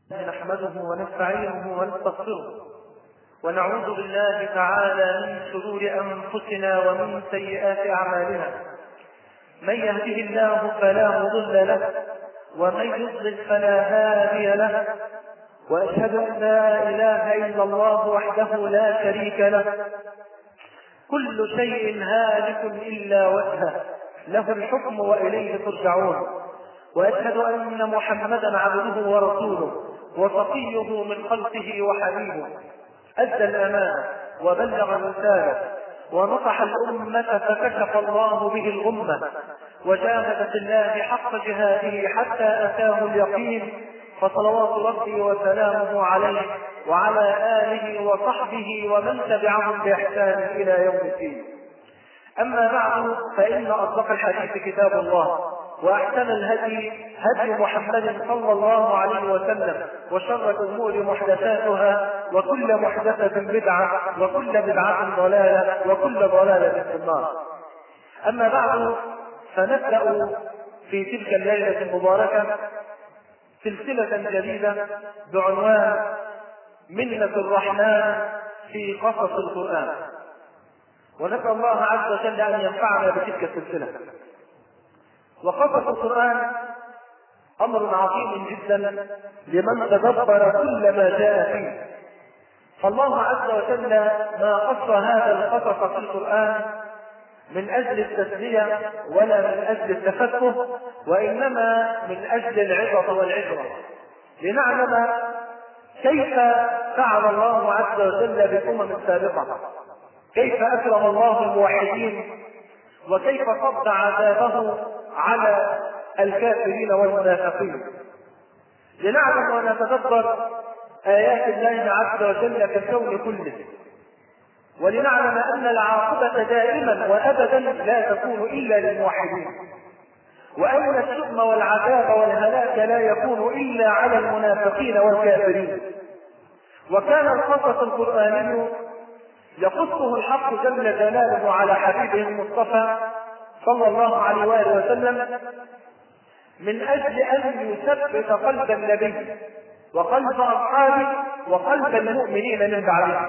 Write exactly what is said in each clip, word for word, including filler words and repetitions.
نحمده ونستعينه ونستغفره ونعوذ بالله تعالى من شرور أنفسنا ومن سيئات أعمالنا. من يهده الله فلا مضل له ومن يضلل فلا هادي له، وأشهد أن لا إله إلا الله وحده لا شريك له. كل شيء هالك إلا وجهه، له الحكم وإليه ترجعون. وأشهد أن محمدا عبده ورسوله وصفيه من خلقه وحبيبه، أدى الأمانة وبلغ الرسالة ونصح الأمة فكشف الله به الغمة، وجاهد في الله حق جهاده حتى أتاه اليقين. فصلوات ربي وسلامه عليه وعلى آله وصحبه ومن تبعهم بإحسان إلى يوم الدين. أما بعد، فإن أصدق الحديث كتاب الله، وأحسن الهدي هدي محمد صلى الله عليه وسلم، وشر الأمور محدثاتها، وكل محدثة بدعة، وكل بدعة ضلالة، وكل ضلالة في النار. أما بعد، فنبدأ في تلك الليلة المباركة سلسلة جديدة بعنوان منة الرحمن في قصص القرآن، ونسأل الله عز وجل أن ينفعنا بتلك السلسلة. وقصص القرآن أمر عظيم جدا لمن تدبر كل ما جاء فيه. فالله عز وجل ما قص هذا القصص في القرآن من أجل التسلية ولا من أجل التفكه، وإنما من أجل العظة والعبرة، لنعلم كيف فعل الله عز وجل بالأمم السابقة، كيف أكرم الله الموحدين، وكيف صد عذابه على الكافرين والمنافقين. لنعلم ونتدبر آيات الله عز وجل في الكون كله، ولنعلم أن العاقبة دائما وأبدا لا تكون إلا للموحدين، وأن الشؤم والعذاب والهلاك لا يكون إلا على المنافقين والكافرين. وكان القصص القرآني يقصه الحق جل جلاله على حبيبه المصطفى صلى الله عليه وآله وسلم من أجل أن يثبت قلب النبي وقلب أصحابه وقلب المؤمنين من بعده.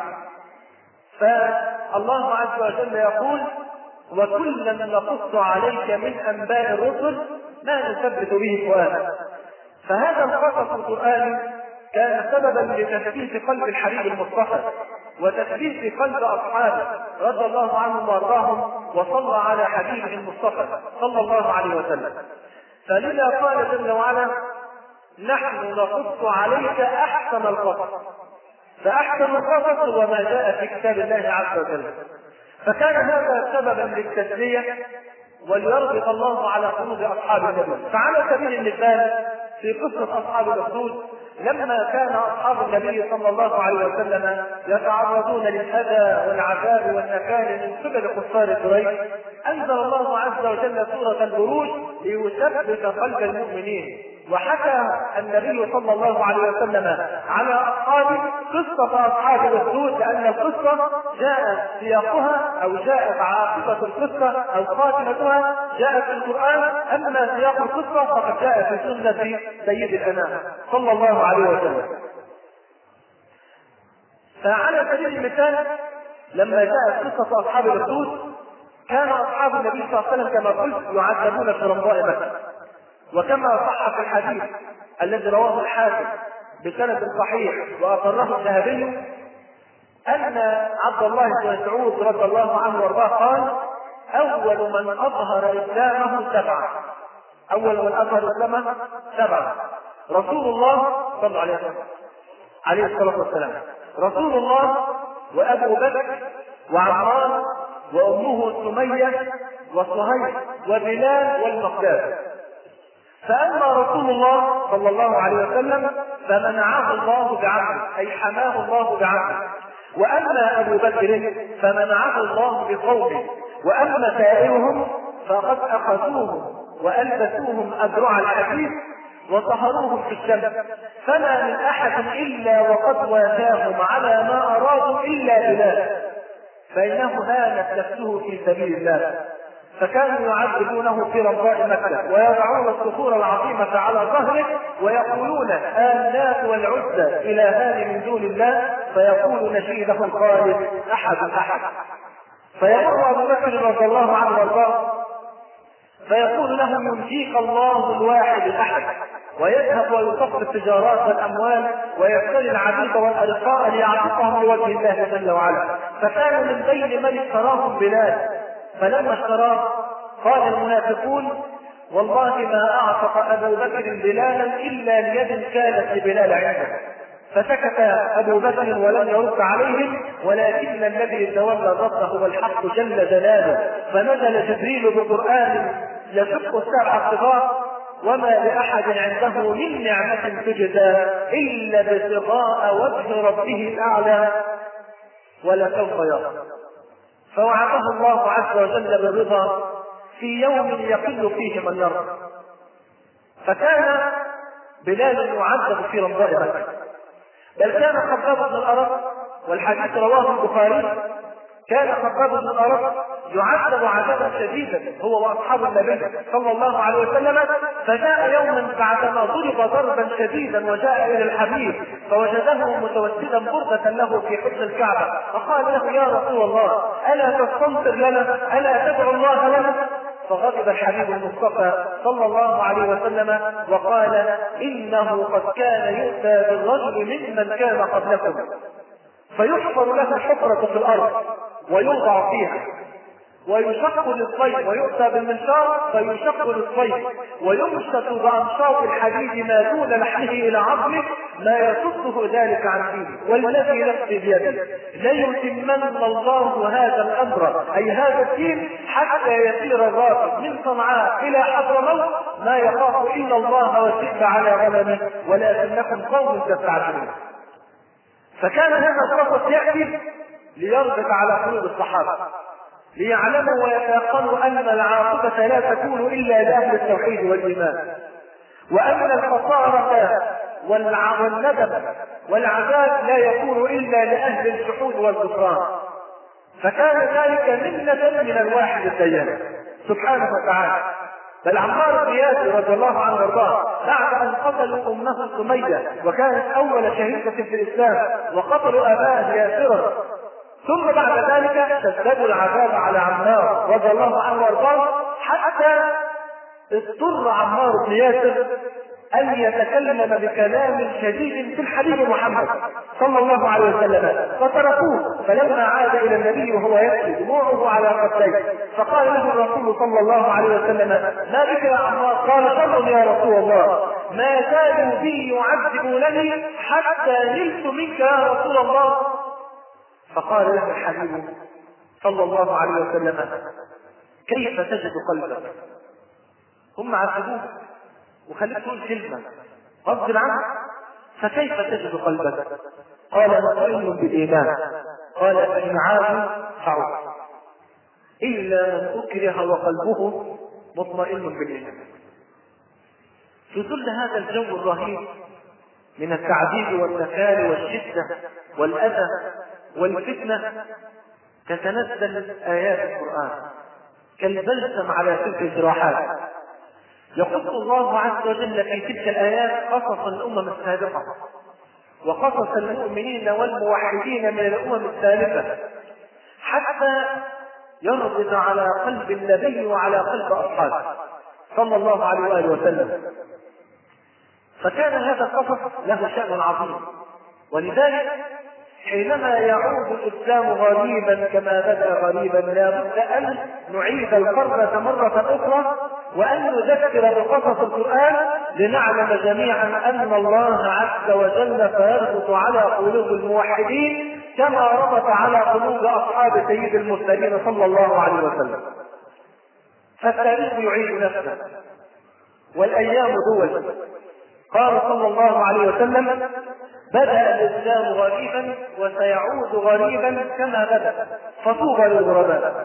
فالله عز وجل يقول: وكلا نقص عليك من أنباء الرسل ما نثبت به فؤادك. فهذا القصص القرآني كان سببا لتثبيت قلب الحبيب المصطفى وتثبيت قلب أصحابه رضي الله عنهم وارضاهم، وصلى على حبيبه المصطفى صلى الله عليه وسلم. فلذا قال جل وعلا: نحن نقص عليك أحسن القصص. فأحسن القصص هو ما جاء في كتاب الله عز وجل. فكان هذا سببا للتسلية وليربط الله على قلوب أصحاب النبي. فعلى سبيل المثال في قصة أصحاب الأخدود، لما كان أصحاب النبي صلى الله عليه وسلم يتعرضون للأذى والعذاب والنكال من قبل كفار قريش، أنزل الله عز وجل سورة البروج ليثبت قلب المؤمنين. وحكى النبي صلى الله عليه وسلم على أصحابه قصة أصحاب الأخدود، لأن القصة جاءت سياقها أو جاءت عاقبة القصة أو خاتمتها جاءت في القرآن، أما سياق القصة فقد جاء في سنة سيد الأنام صلى الله عليه وسلم. فعلى سبيل المثال لما جاءت قصة أصحاب الأخدود، كان أصحاب النبي صلى الله عليه وسلم كما قلت يعذبون في رمضاء مكة. وكما صح في الحديث الذي رواه الحاكم بسند صحيح وأقره الذهبي أن عبد الله بن مسعود رضي الله عنه وارضاه قال: أول من أظهر إسلامه سبعة. أول من أظهر إسلامه سبعة: رسول الله صلى الله عليه وسلم عليه الصلاة والسلام، رسول الله، وأبو بكر، وعمار، وأمه سمية، وصهيب، وبلال، والمقداد. فأما رسول الله صلى الله عليه وسلم فمنعه الله بعمله، أي حماه الله بعمله. وأما أبو بكر فمنعه الله بقوله. وأما سائرهم فقد أخذوهم وألبسوهم أدرع الحديد وصهروهم في الشمس، فما من أحد إلا وقد وافاهم على ما أرادوا إلا بلال، فإنه هانت نفسه في سبيل الله. فكانوا يعذبونه في رمضاء مكة ويضعون الصخور العظيمة على ظهره ويقولون آلات والعزى إلهان من دون الله، فيقول نشيده الخالد أحد أحد. فيمر أبو بكر رضي الله عنه وارضاه فيقول لهم ينجيك الله الواحد الأحد، ويذهب ويصف التجارات والأموال ويبتلي العبيد والأرقاء ليعتقهم لوجه الله جل وعلا. فكان من بين من اشتراهم بلال، فلما اشتراه قال المنافقون والله ما أعتق أبو بكر بلالا إلا ليد كانت لبلال عنده. فسكت أبو بكر ولم يرد عليهم، ولكن الذي تولى الرد هو الحق جل جلاله، فنزل جبريل بقرآن يشق السبع صفات وما لأحد عنده من نعمة تجزى إلا ابتغاء وجه ربه الأعلى ولسوف يرى. فوعده الله عز وجل بالرضا في يوم يقل فيه من يرى. فكان بلال يعذب في رمضاء مكة، بل كان خباب بن الأرط، والحديث رواه البخاري، كان خباب بن الأرط يعذب عذابا شديدا هو واصحاب النبي صلى الله عليه وسلم. فجاء يوما بعدما ضرب ضربا شديدا وجاء الى الحبيب فوجده متوسدا بردة له في حجر الكعبة، فقال له يا رسول الله الا تستنصر لنا، الا تدعو الله لنا؟ فغضب الحبيب المصطفى صلى الله عليه وسلم وقال انه قد كان يؤتى بالرجل ممن كان قبلكم فيحفر له حفرة في الارض ويوضع فيها ويشق للصيد، ويؤتى بالمنشار فيشق للصيد ويمشط بأمشاط الحديد ما دون لحمه إلى عظمه ما يصده ذلك عن دينه، والذي نفسي بيده ليتمن الله هذا الأمر أي هذا الدين حتى يسير الراكب من صنعاء إلى حضرموت ما يخاف إلا الله والذئب على غنمه ولكنكم قوم تستعجلون. فكان هذا القصص يأتي ليربط على قلوب الصحابة ليعلموا ويتيقنوا أن العاقبة لا تكون إلا لأهل التوحيد والإيمان، وأن الخسارة والندم والعذاب لا يكون إلا لأهل الجحود والكفران. فكان ذلك منة من الواحد الديان سبحانه وتعالى. بل عمار بن ياسر رضي الله عنه وارضاه بعد أن قتلوا أمه سمية وكانت أول شهيدة في الإسلام وقتلوا أباه ياسرا، ثم بعد ذلك شددوا العذاب على عمار رضي الله عنه وارضاه حتى اضطر عمار بن ياسر ان يتكلم بكلام شديد في الحبيب محمد صلى الله عليه وسلم، فتركوه. فلما عاد الى النبي وهو يبكي دموعه على خديه فقال له الرسول صلى الله عليه وسلم ما بك يا عمار؟ قال صبر يا رسول الله، ما زالوا بي يعذبونني حتى نلت منك يا رسول الله. فقال له الحبيب صلى الله عليه وسلم كيف تجد قلبك؟ هم عذبوه وخليك تقول كلمة غصب عنك، فكيف تجد قلبك؟ قال مطمئن بالإيمان. قال فإن عاد فعود إلا من أكره وقلبه مطمئن بالإيمان. في ظل هذا الجو الرهيب من التعذيب والنكال والشدة والأذى والفتنة تتنزل آيات القرآن كالبلسم على تلك الجراحات. يقص الله عز وجل في تلك الآيات قصص الأمم السابقة وقصص المؤمنين والموحدين من الأمم السالفة حتى يربط على قلب النبي وعلى قلب أصحابه صلى الله عليه وآله وسلم. فكان هذا القصص له شأن عظيم، ولذلك حينما يعود الإسلام غريبا كما بدأ غريبا لا بد أن نعيد القرة مرة أخرى وأن نذكر بقصص القرآن لنعلم جميعا أن الله عز وجل سيربط على قلوب الموحدين كما ربط على قلوب أصحاب سيد المرسلين صلى الله عليه وسلم. فالتاريخ يعيد نفسه والأيام دول. قال صلى الله عليه وسلم بدأ الإسلام غريبا وسيعود غريبا كما بدأ فطوبى للغرباء.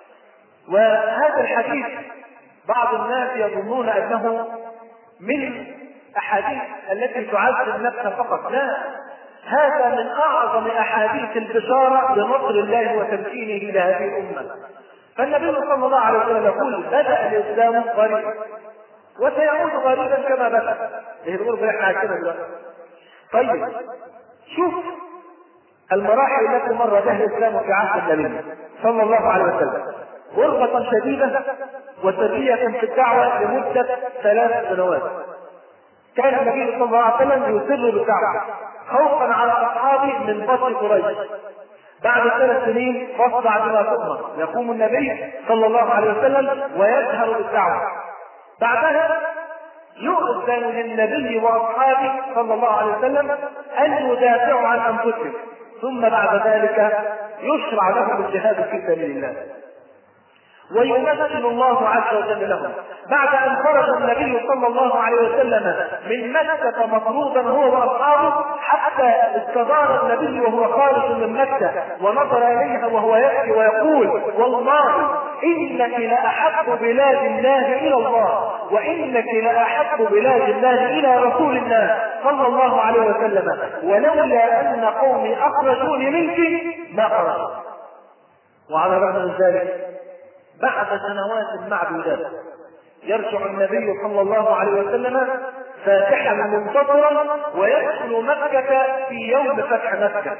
وهذا الحديث بعض الناس يظنون أنه من أحاديث التي تعزز النفس فقط، لا، هذا من أعظم أحاديث البشارة بنصر الله وتمكينه لهذه الأمة. فالنبي صلى الله عليه وسلم يقول بدأ الإسلام غريبا وسيعود غريبا كما بدأ. ايه الغربة اللي احنا عايشينها دلوقتي؟ طيب شوف المراحل التي مر بها الإسلام في عهد النبي صلى الله عليه وسلم، غربة شديدة وسرية في الدعوة لمدة ثلاث سنوات. كان النبي صلى الله عليه وسلم يسر بالدعوة خوفا على أصحابه من بطن قريش. بعد ثلاث سنين فاصدع بما تؤمر، يقوم النبي صلى الله عليه وسلم ويجهر بالدعوة. بعدها يؤذن للنبي واصحابه صلى الله عليه وسلم ان يدافعوا عن انفسهم، ثم بعد ذلك يشرع لهم الجهاد في سبيل الله ويمثل الله عز وجل لهم. بعد ان خرج النبي صلى الله عليه وسلم من مكة مطرودا هو واصحابه حتى استدار النبي وهو خارج من مكة ونظر اليها وهو يبكي ويقول والله انك لاحب بلاد الله الى الله وانك لاحب بلاد الله الى رسول الله صلى الله عليه وسلم، ولولا ان قومي اخرجوني منك ما خرجت. وعلى الرغم من ذلك بعد سنوات معدودات يرجع النبي صلى الله عليه وسلم فاتحا منتصرا ويدخل مكة في يوم فتح مكة،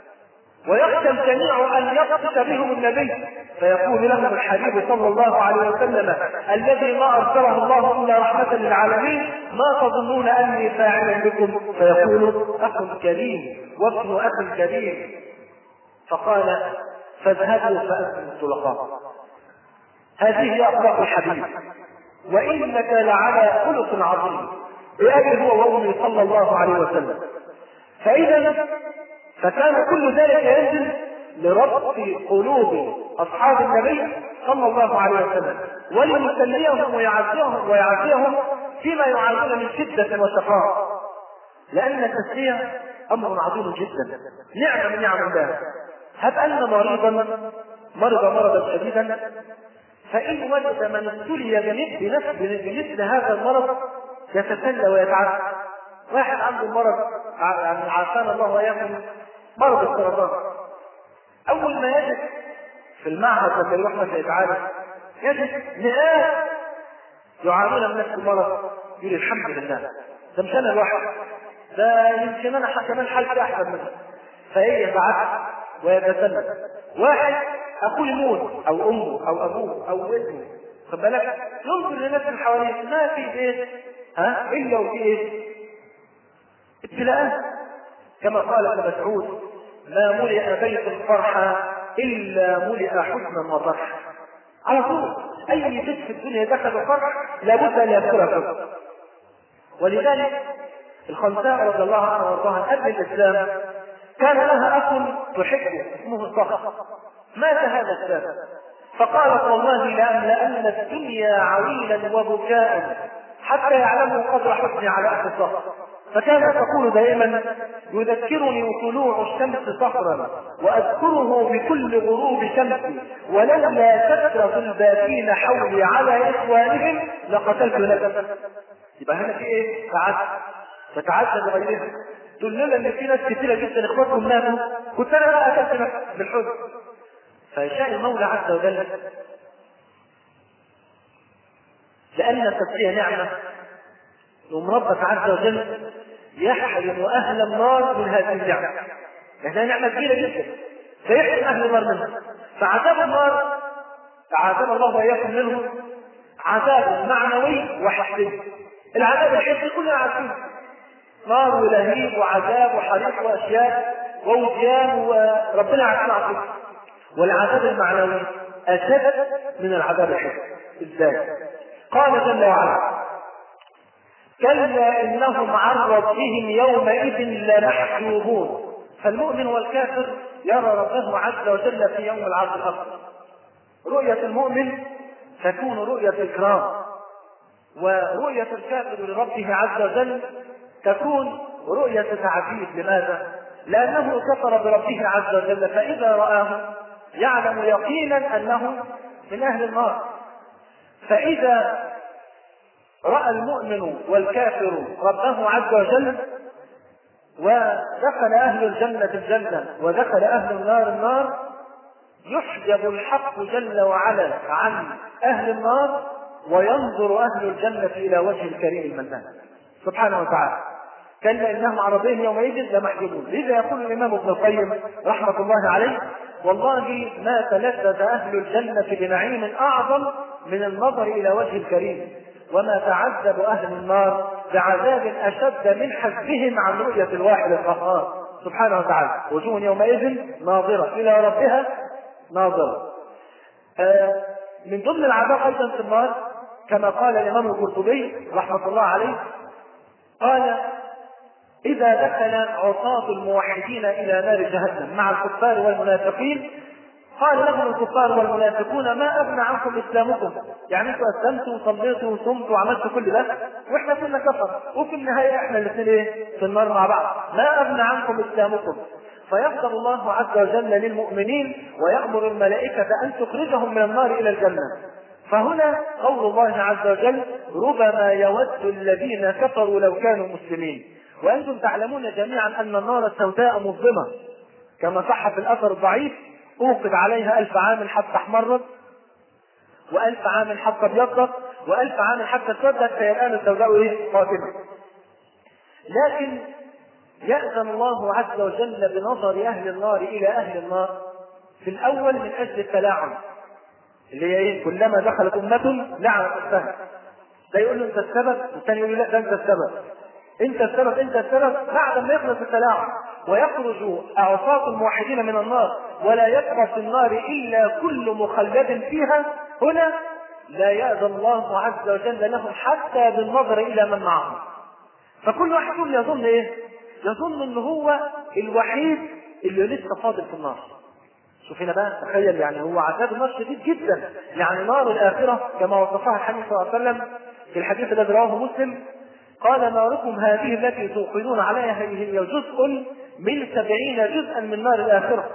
ويخشى الجميع ان يقصد بهم النبي، فيقول لهم الحبيب صلى الله عليه وسلم الذي ما ارسله الله الا رحمة للعالمين ما تظنون اني فاعل بكم؟ فيقول اخ كريم وابن اخ كريم. فقال فاذهبوا فانتم الطلقاء. هذه هي اخلاق الحبيب، وانك لعلى خلق عظيم بأبي هو وامي صلى الله عليه وسلم. فاذا فكان كل ذلك ينزل لربط قلوب اصحاب النبي صلى الله عليه وسلم وليسليهم ويعزيهم ويعزيهم فيما يعانون من شده وشقاء، لان التسليه امر عظيم جدا، نعمه من نعم الله. هب ان مريضا مرض مرضا شديدا فإن وجد من ابتلي بمثل هذا المرض يتسلى ويتعافى. واحد عنده مرض يعني عافانا الله وإياكم مرض السرطان، أول ما يجد في المعهد لما يروح مثلا يتعالج يجد مئات يعانون من نفس المرض، يقول الحمد لله ده مش أنا الواحد، ده يمكن أنا كمان حالتي أحسن منه، فهي يتعافى ويتسلى. واحد اخوه يموت او امه او ابوه او ابنه، خد بالك ينظر للناس اللي حواليه ما في ايه ها الا وفي ايه ابتلاءات، كما قال ابن مسعود ما ملئ بيت الفرحه الا ملئ حزنا وضحكا. على طول اي بيت في الدنيا دخل الفرح لابد ان يذكره. ولذلك الخنساء رضي الله عنها وارضاها قبل الاسلام كان لها اخ تحبه اسمه الصخر، مات هذا الشاب فقالت والله لأملأن الدنيا عويلا وبكاء حتى يعلموا قدر حزني على أخي الصخر. فكانت تقول دائما يذكرني طلوع الشمس صخرا واذكره بكل غروب شمسي ولولا كثرة الباكين حولي على اخوانهم لقتلت نفسي. يبقى هنا في ايه؟ تعدد تتعدى بغيرها. تقول لنا ان في ناس كثيره جدا اخواتهم ماتوا كنت انا بقى قتلت نفسي بالحزن. فيشاء المولى عز وجل لان التسليه نعمه يوم ربك عز وجل يحرم اهل النار من هذه النعمه، لانها نعمه كبيره جدا فيحرم اهل النار منها. فعذاب النار اعاذنا الله واياكم منه عذاب معنوي وحسي. العذاب الحسي كلنا عارفينه، نار ولهيب وعذاب وحريق واشياء ووديان وربنا عارفين عارفين. والعذاب المعنوي اشد من العذاب الحسي. ازاي؟ قال جل وعلا كلا انهم عن ربهم يومئذ لمحجوبون. فالمؤمن والكافر يرى ربه عز وجل في يوم العرض الاكبر. رؤية المؤمن تكون رؤية إكرام، ورؤية الكافر لربه عز وجل تكون رؤية تعذيب. لماذا؟ لأنه كفر بربه عز وجل، فإذا رآه يعلم يقينا أنه من أهل النار. فإذا رأى المؤمن والكافر ربه عز وجل ودخل أهل الجنة الجنة ودخل أهل النار النار يحجب الحق جل وعلا عن أهل النار وينظر أهل الجنة إلى وجه الكريم المنان سبحانه وتعالى. كلا إنهم عرضين يومئذ لمحجوبون. لذا يقول الإمام ابن القيم رحمة الله عليه: والله ما تلذذ أهل الجنة بنعيم أعظم من النظر إلى وجه الكريم، وما تعذب أهل النار بعذاب أشد من حسبهم عن رؤية الواحد القهار سبحانه وتعالى. وجوه يومئذ ناظرة إلى ربها ناظرة. آه من ضمن العذاب أيضا في النار كما قال الإمام القرطبي رحمة الله عليه، قال: إذا دخل عصاة الموحدين إلى نار جهنم مع الكفار والمنافقين قال لهم الكفار والمنافقون: ما أغنى عنكم إسلامكم؟ يعني أنتم أسلمتوا وصليتوا وصمتوا وعملتوا كل ده وإحنا كنا كفر، وفي النهاية إحنا الاثنين إيه؟ في النار مع بعض. ما أغنى عنكم إسلامكم؟ فيغضب الله عز وجل للمؤمنين ويأمر الملائكة أن تخرجهم من النار إلى الجنة. فهنا قول الله عز وجل: ربما يود الذين كفروا لو كانوا مسلمين. وأنتم تعلمون جميعا أن النار السوداء مظلمة كما صح في الأثر الضعيف: أوقد عليها ألف عام حتى احمرت، وألف عام حتى ابيضت، وألف عام حتى اسودت، فهي الآن السوداء إيه؟ قاتمة. لكن يأذن الله عز وجل بنظر أهل النار إلى أهل النار في الأول من أجل التلاعن، اللي هي إيه؟ كلما دخلت أمة لعنت أختها. ده يقول له أنت السبب، والثاني يقول له لا ده أنت السبب، أنت السبب أنت السبب، بعد ما يخلص التلاعن ويخرج عصاة الموحدين من النار ولا يبقى في النار إلا كل مخلد فيها، هنا لا يأذن الله عز وجل لهم حتى بالنظر إلى من معهم. فكل واحد فيهم يظن إيه؟ يظن إن هو الوحيد اللي لسه فاضل في النار. شوف هنا بقى، تخيل يعني هو عذاب النار شديد جدا. يعني نار الآخرة كما وصفها الحديث صلى الله عليه وسلم في الحديث الذي رواه مسلم، قال: ناركم هذه التي توقدون عليها هي جزء من سبعين جزءا من نار الآخرة.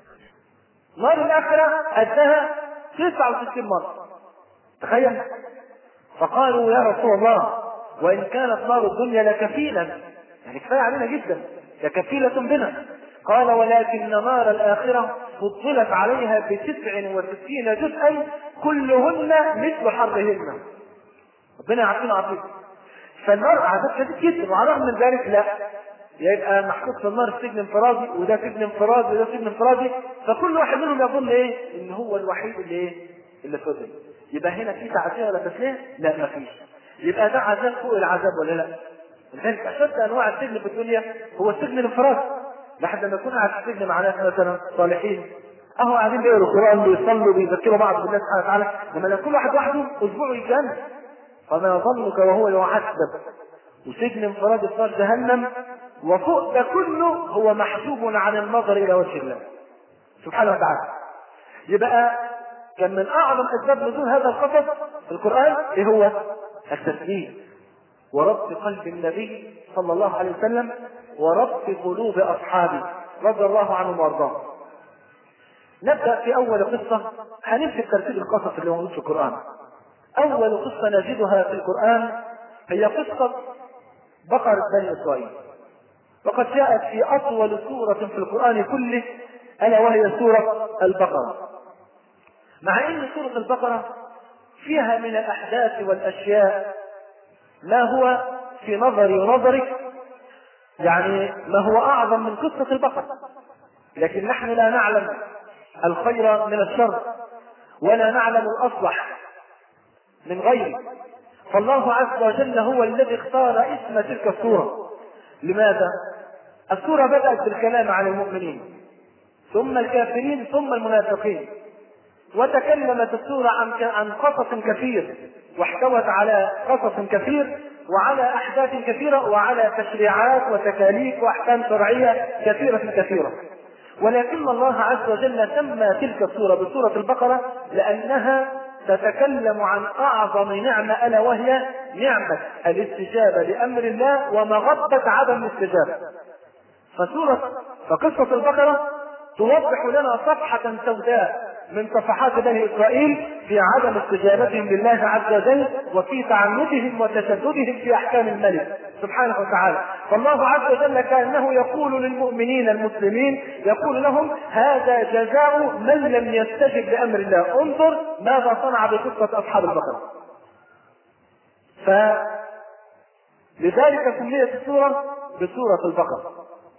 نار الآخرة أدها تسعة وستين مرة. تخيل. فقالوا: يا رسول الله، وإن كانت نار الدنيا لكفيلا، يعني كفاية علينا جدا، لكفيلة بنا. قال: ولكن نار الآخرة فضلت عليها بتسع وستين جزءا كلهن مثل حرهن. ربنا يعطينا عطيك. فالنار عذاب شديد جدا، وعلى الرغم من ذلك لا يبقى محطوط في النار سجن انفرادي، وده سجن انفرادي، وده سجن انفرادي، فكل واحد منهم يظن ايه؟ ان هو الوحيد اللي ايه؟ اللي فضل. يبقى هنا في تعزيه ولا تسليه؟ لا، ما فيش. يبقى ده عذاب فوق العذاب ولا لا؟ لذلك اشد انواع السجن في الدنيا هو السجن الانفرادي. لحد لما يكون قاعد في السجن مع ناس مثلا صالحين، اهو قاعدين بيقروا القران ويصلوا ويذكروا بعض بالله سبحانه وتعالى، لما لو كل واحد وحده اسبوع يتجنن. فما ظنك وهو يعذب وسجن انفراد في نار جهنم، وفوق ده كله هو محجوب عن النظر الى وجه الله سبحانه وتعالى. يبقى كان من اعظم اسباب نزول هذا القصص في القران ايه هو؟ التسليم وربط قلب النبي صلى الله عليه وسلم وربط قلوب اصحابه رضي الله عنهم وارضاهم. نبدا في اول قصه، هنمسك ترتيب القصص اللي موجود في القران. أول قصة نجدها في القرآن هي قصة بقرة بني إسرائيل، وقد جاءت في أطول سورة في القرآن كله، ألا وهي سورة البقرة. مع أن سورة البقرة فيها من الأحداث والأشياء ما هو في نظري ونظرك يعني ما هو أعظم من قصة البقرة، لكن نحن لا نعلم الخير من الشر ولا نعلم الأصلح من غيره. فالله عز وجل هو الذي اختار اسم تلك السورة. لماذا؟ السورة بدأت بالكلام عن المؤمنين ثم الكافرين ثم المنافقين، وتكلمت السورة عن عن قصص كثير، واحتوت على قصص كثير وعلى أحداث كثيرة وعلى تشريعات وتكاليف وأحكام شرعية كثيرة كثيرة. ولكن الله عز وجل سمى تلك السورة بسورة البقرة لأنها تتكلم عن أعظم نعمة، ألا وهي نعمة الاستجابة لأمر الله ومغبة عدم الاستجابة. فسورة فقصة البقرة توضح لنا صفحة سوداء من صفحات بني إسرائيل في عدم استجابتهم لله عز وجل وفي تعنتهم وتشددهم في أحكام الملك سبحانه وتعالى. فالله عز وجل كأنه يقول للمؤمنين المسلمين، يقول لهم هذا جزاء من لم يستجب لأمر الله. انظر ماذا صنع بقصة أصحاب البقرة. فلذلك سميت السورة بسورة البقرة.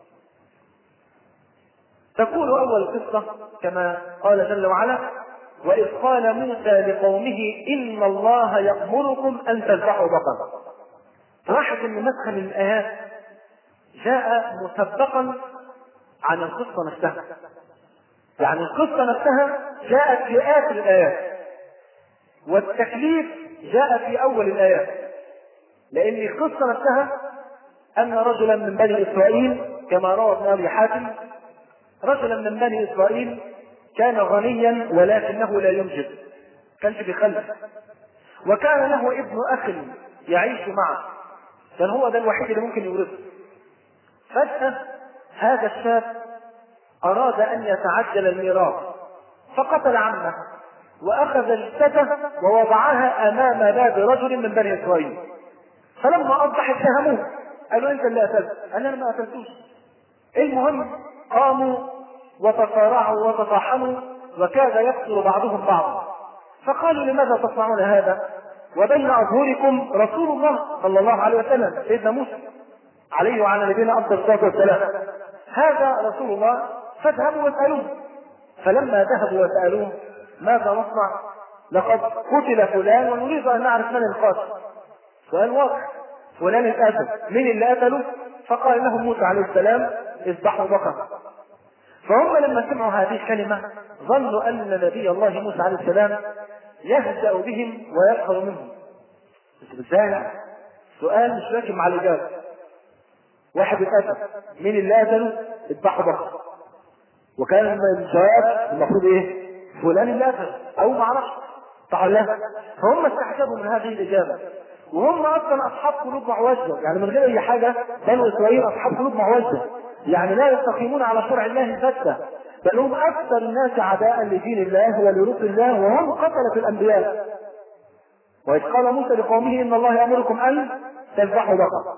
تقول أول قصة كما قال جل وعلا: وإذ قال موسى لقومه إن الله يأمركم أن تذبحوا بقرة. لاحظ أن مدخل الآيات جاء مسبقا عن القصة نفسها، يعني القصة نفسها جاءت في آخر الآيات، والتكليف جاء في أول الآيات، لأن القصة نفسها أن رجلا من بني إسرائيل كما روى ابن أبي حاتم، رجلا من بني إسرائيل كان غنيا ولكنه لا ينجب، كانش بيخلف، وكان له ابن أخ يعيش معه، كان هو ده الوحيد اللي ممكن يورثه. فجأة هذا الشاب أراد أن يتعجل الميراث فقتل عمه وأخذ الفتاة ووضعها أمام باب رجل من بني إسرائيل. فلما أصبح اتهموه قالوا أنت اللي قتلت، قال أنا ما قتلتوش. المهم قاموا وتصارعوا وتطاحنوا وكاد يقتل بعضهم بعضا، فقالوا لماذا تصنعون هذا وبين أظهركم رسول الله صلى الله عليه وسلم سيدنا موسى عليه وعلى نبينا أفضل الصلاة والسلام، هذا رسول الله فاذهبوا واسألوه. فلما ذهبوا وسألوه ماذا نصنع؟ لقد قتل فلان ونريد أن نعرف من القاتل. سؤال واضح، فلان القاتل، من اللي قتله؟ فقال لهم موسى عليه السلام اذبحوا بقرة. فهم لما سمعوا هذه الكلمة ظنوا أن نبي الله موسى عليه السلام يهزأ بهم ويسخر منهم. ازاي؟ سؤال مش راكب مع الإجابة. واحد اتقتل، مين اللي قتله؟ اذبحوا بقرة. وكان الجواب المفروض ايه؟ فلان اللي قتله او ما اعرفش. صح ولا لا؟ فهم استعجبوا من هذه الإجابة، وهم اصلا اصحاب قلوب معوجة، يعني من غير اي حاجة بنو اسرائيل اصحاب قلوب معوجة، يعني لا يستقيمون على شرع الله البتة، بل هم اكثر الناس عداء لدين الله ولرسل الله، وهم قتلة الانبياء. وإذ قال موسى لقومه ان الله يأمركم ان تذبحوا بقرة.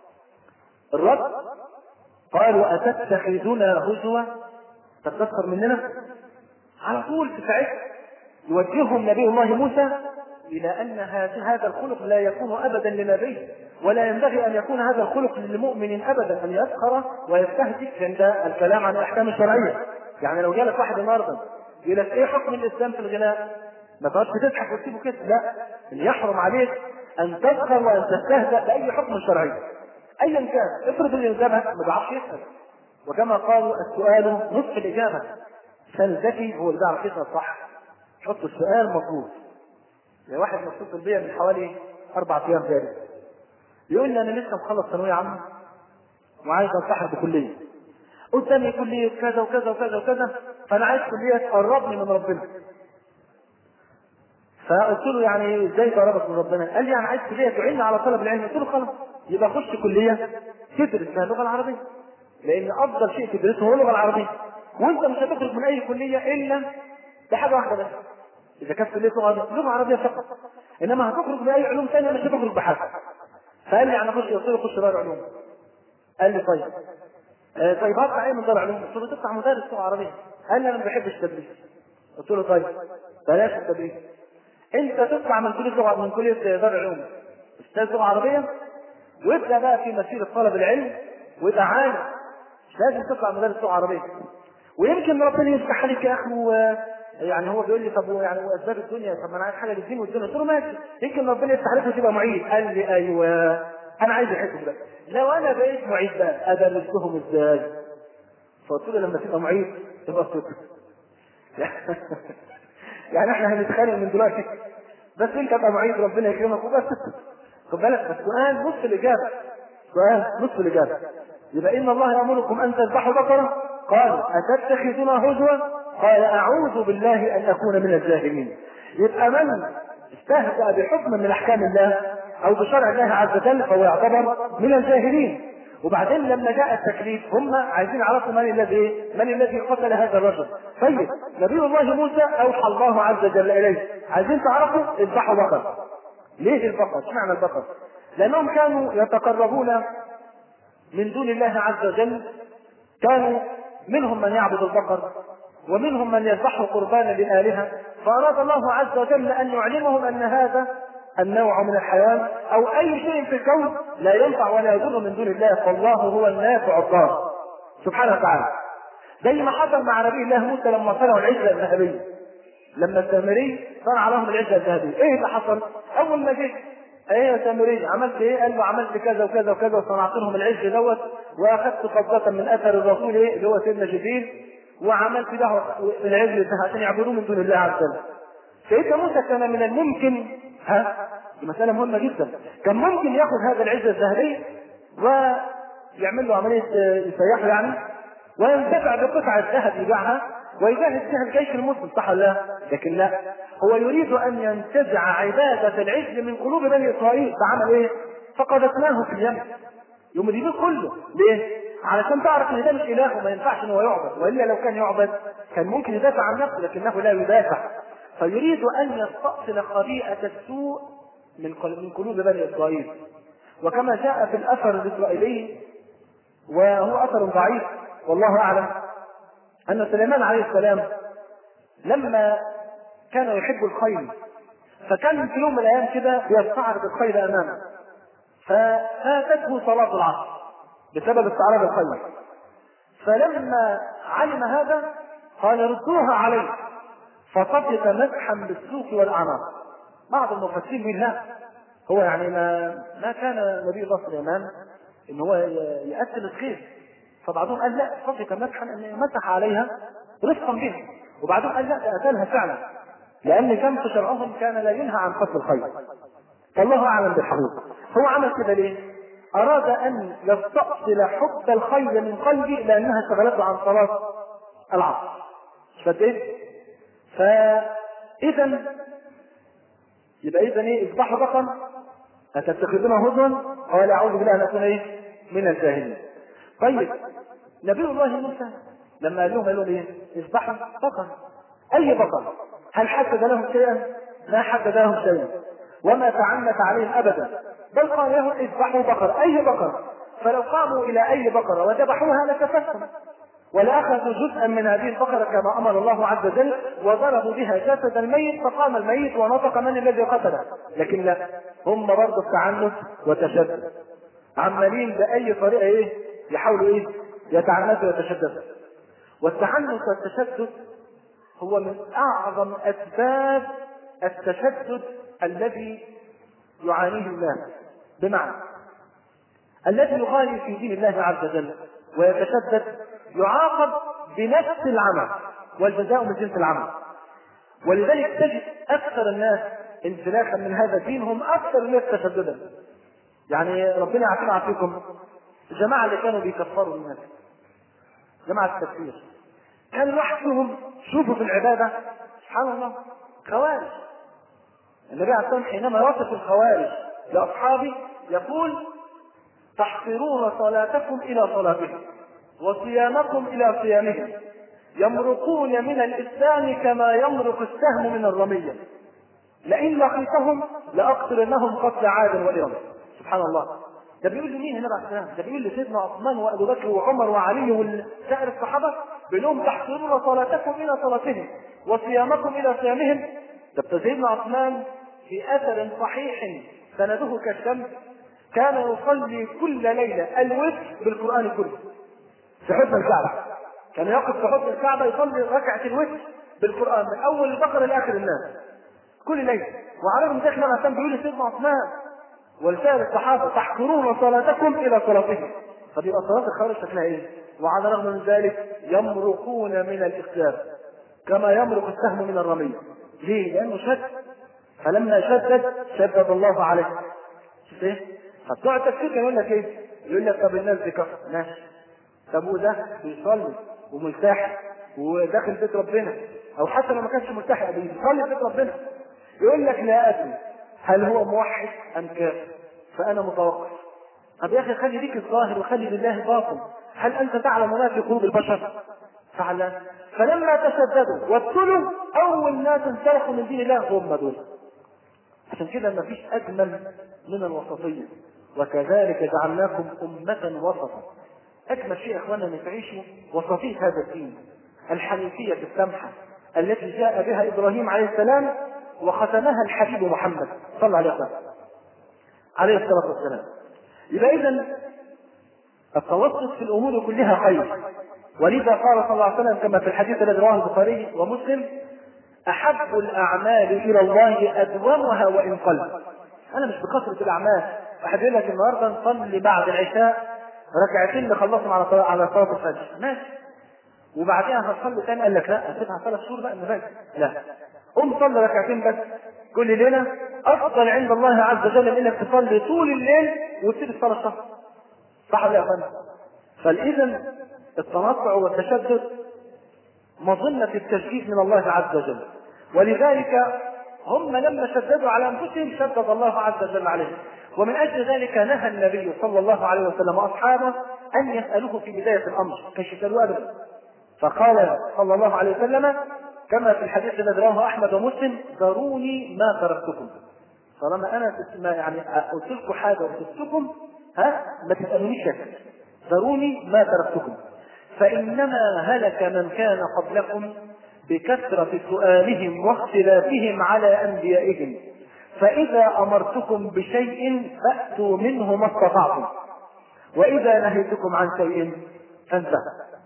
الرد قالوا اتتخذنا هزوا، تتذكر مننا على طول في ساعتها يوجههم نبي الله موسى إلى أن هذا الخلق لا يكون أبدا لنبي، ولا ينبغي أن يكون هذا الخلق للمؤمن أبدا، أن يسخر ويستهزئ عند الكلام عن الأحكام الشرعية. يعني لو جالك واحد النهارده يقول لك إيه حكم الإسلام في الغناء؟ ما تقعدش تضحك وتسيبه كده، لا، اللي يحرم عليك أن تسخر وأن تستهزأ بأي حكم شرعي أيا كان. افرض الإجابة ما بيعرفش يسأل، وكما قالوا السؤال نصف الإجابة. كان الذكي هو اللي بيعرف يسأل صح، حط السؤال مظبوط. يعني واحد متصل بيا من حوالي أربع أيام ذلك يقول لي أنا لسه مخلص ثانوية عامة وعايز ألتحق بكلية، قدامي كلية كذا وكذا وكذا وكذا، فأنا عايز كلية تقربني من ربنا. فقلت له يعني إزاي تقربك من ربنا؟ قال لي أنا عايز كلية تعيني على طلب العلم. قلت له خلاص يبقى خش كلية تدرس فيها اللغة العربية، لأن أفضل شيء تدرسه هو اللغة العربية، وأنت مش هتخرج من أي كلية إلا بحاجة واحدة بس، إذا كانت كلية لغة عربية فقط، إنما هتخرج بأي علوم ثانية مش هتخرج بحاجة. فقال لي أنا خش، قلت له خش دار علوم. قال لي طيب آه طيب هطلع إيه من دار علوم؟ قلت له تطلع مدرس لغة عربية. قال لي أنا ما بحبش التدريس. قلت له طيب بلاش التدريس، أنت تطلع من كلية لغة، من كلية دار علوم أستاذ لغة عربية، وابدأ بقى في مسيرة طلب العلم وابقى عالم، مش لازم تطلع مدرس لغة عربية، ويمكن ربنا يفتح عليك يا أخي. يعني هو بيقول لي طب يعني واسباب الدنيا، طب ما انا عايز حاجه للدين والدنيا. قلت له ماشي، يمكن ربنا يفتح عليك وتبقى معيد. قال لي ايوه انا عايز الحته ده، لو انا بقيت معيد بقى ادرسهم ازاي؟ فقلت له لما تبقى معيد تبقى صدق. يعني احنا هنتخانق من دلوقتي، بس انت تبقى معيد ربنا يكرمك وبس. خد بالك، بس سؤال نص الاجابه، سؤال نص الاجابه. يبقى ان الله يامركم ان تذبحوا بقره، قالوا اتتخذنا هزوا، قال اعوذ بالله ان اكون من الجاهلين. يبقى من استهزأ بحكم من احكام الله او بشرع الله عز وجل فهو يعتبر من الجاهلين. وبعدين لما جاء التكليف هم عايزين يعرفوا من الذي من الذي قتل هذا الرجل. طيب نبي الله موسى اوحى الله عز وجل اليه، عايزين تعرفوا اذبحوا بقر. ليه البقر؟ اشمعنى البقر؟ لانهم كانوا يتقربون من دون الله عز وجل، كانوا منهم من يعبد البقر ومنهم من يذبح قربانا للآلهة، فأراد الله عز وجل أن يعلمهم أن هذا النوع من الحيوان أو أي شيء في الكون لا ينفع ولا يضر من دون الله، فالله هو النافع الضار سبحانه وتعالى. زي ما حصل مع نبي الله موسى لما صنعوا العجلة الذهبية، لما السامري صنع لهم العجلة الذهبية، ايه اللي حصل؟ أول ما جه ايه يا سامري عملت ايه؟ قال له عملت كذا وكذا وكذا وصنعت لهم العجل دوت واخذت قبضة من اثر الرسول ايه اللي هو سيدنا جبريل وعملت له العجل ده عشان يعبدوه من دون الله عز وجل. سيدنا موسى كان من الممكن، ها دي مسألة مهمة جدا، كان ممكن ياخذ هذا العجل الذهبي ويعمل له عملية يسيحه يعني وينتفع بقطعة الذهب يبيعها ويجهز فيها الجيش المسلم، صح ولا لا؟ لكن لا، هو يريد ان ينتزع عبادة العجل من قلوب بني اسرائيل، فعمل ايه؟ فقذفناه في اليم. يوم الدين كله ليه؟ علشان تعرف ان ده مش اله وما ينفعش ان هو يعبد، والا لو كان يعبد كان ممكن يدافع عن نفسه، لكنه لا يدافع، فيريد ان يستأصل خبيئة السوء من من قلوب بني اسرائيل. وكما جاء في الاثر الاسرائيلي وهو اثر ضعيف والله اعلم، ان سليمان عليه السلام لما كان يحب الخيل فكان في يوم من الايام كده يستعرض الخيل امامه، ففاتته صلاة العصر بسبب استعراض الخيل، فلما علم هذا قال ردوها عليه، فطفق مسحا بالسوق والاعناق. بعض المفسرين يقول لا، هو يعني ما ما كان نبي الله سليمان ان هو يقتل الخيل، فبعضهم قال لا طفق مسحا ان مسح عليها رفقا بها، وبعضهم قال لا قتلها فعلا، لان كان في شرعهم كان لا ينهى عن قتل الخيل، فالله اعلم بالحقيقه. هو عمل كده ليه؟ اراد ان يستأصل حب الخيل من قلبي لانها شغلته عن صلاه العصر. شفت ايه؟ فاذا يبقى اذا ايه؟ اذبحوا بقر اتتخذونه هزوا؟ قال اعوذ بالله ان اكون ايه؟ من الجاهلين. طيب نبي الله موسى لما قال لهم قالوا ايه؟ اذبحوا بقر. اي بقر؟ هل حدد لهم شيئا؟ ما حدد لهم شيئا وما تعنت عليهم ابدا، بل قال لهم اذبحوا بقر. اي بقر؟ فلو قاموا الى اي بقره وذبحوها لكفتهم، ولاخذوا جزءا من هذه البقره كما امر الله عز وجل وضربوا بها جسد الميت فقام الميت ونطق من الذي قتله، لكن لا، هم برضه التعنت وتشدد، عمالين باي طريقه ايه؟ يحاولوا ايه؟ يتعنتوا ويتشددوا. والتعنت والتشدد هو من اعظم اسباب التشدد الذي يعانيه الناس، بمعنى الذي يغالي في دين الله عز وجل ويتشدد يعاقب بنفس العمل والجزاء من جنس العمل. ولذلك تجد اكثر الناس انسلاخا من هذا الدين هم اكثر الناس تشددا. يعني ربنا يعافينا ويعافيكم، الجماعه اللي كانوا بيكفروا الناس، جماعه التكفير، كان الواحد فيهم شوفوا في العباده سبحان الله خوارج. النبي عليه الصلاه والسلام حينما يصف الخوارج لاصحابه يقول تحقرون صلاتكم الى صلاتهم وصيامكم الى صيامهم، يمرقون من الاسلام كما يمرق السهم من الرميه، لئن لقيتهم لاقتلنهم قتل عاد وإرم. سبحان الله. ده بيقول لمين هنا بعد السلام؟ ده بيقول لسيدنا عثمان وابو بكر وعمر وعلي وسائر الصحابه، بيقول لهم تحقرون صلاتكم الى صلاتهم وصيامكم الى صيامهم. ده سيدنا عثمان في اثر صحيح سنده كالشمس كان يصلي كل ليله الوتر بالقران كله في حضن الكعبه، كان يقف في حضن الكعبه يصلي ركعه الوتر بالقران من اول البقره لاخر الناس كل ليله. وعلى من ذلك لما كان بيقول لسيدنا عثمان ولسائر الصحابه تحقرون صلاتكم الى صلاتهم، فبيبقى صلاه الخوارج شكلها ايه؟ وعلى الرغم من ذلك يمرقون من الاسلام كما يمرق السهم من الرميه. ليه؟ لانه شد، فلما شدد شدد الله عليه. شوف ايه؟ فبتوع التفسير كانوا يقول لك ايه؟ يقول لك طب الناس دي كفر ماشي، طب وده بيصلي وملتحي وداخل بيت ربنا، او حتى لو ما كانش ملتحي بيصلي بيت ربنا، يقول لك لا ادري هل هو موحد ام كافر، فانا متوقف طب يا اخي خلي ليك الظاهر وخلي لله الباطن، هل انت تعلم ما في قلوب البشر؟ فعلا. فلما تشددوا وابتلوا اول ناس انسلخوا من دين الله هم دول. عشان كده ما فيش اجمل من الوسطيه، وكذلك جعلناكم امه وسطا. اجمل شيء يا اخوانا ان تعيشوا وسطيه هذا الدين، الحنيفيه السمحه التي جاء بها ابراهيم عليه السلام وختمها الحبيب محمد صلى الله عليه وسلم عليه الصلاه والسلام. يبقى اذا التوسط في الامور كلها خير، ولذا قال صلى الله عليه وسلم كما في الحديث الذي رواه البخاري ومسلم: احب الاعمال الى الله ادومها وان قل. انا مش بكثره الاعمال، واحد يقول لك النهارده نصلي بعد العشاء ركعتين نخلصهم على على صلاه الفجر، ماشي، وبعدين هتصلي تاني، قال لك لا هسيبها ثلاث شهور بقى النبي، لا قوم صلي ركعتين بس كل ليله، افضل عند الله عز وجل من انك تصلي طول الليل وتسيب الصلاه شهر. صح ولا يا اخوانا؟ فاذا التنطع والتشدد مظنه التشديد من الله عز وجل، ولذلك هم لما شددوا على انفسهم شدد الله عز وجل عليهم. ومن اجل ذلك نهى النبي صلى الله عليه وسلم اصحابه ان يسالوه في بدايه الامر، كيف يسالوه ابدا. فقال صلى الله عليه وسلم كما في الحديث الذي رواه احمد ومسلم: ذروني ما تركتكم. طالما انا ما يعني قلت لكم حاجه وقلتكم ها ما تسالونيش شيء، ذروني ما تركتكم، فانما هلك من كان قبلكم بكثرة سؤالهم واختلافهم على أنبيائهم، فإذا أمرتكم بشيء فأتوا منه ما استطعتم، وإذا نهيتكم عن شيء فانتهوا.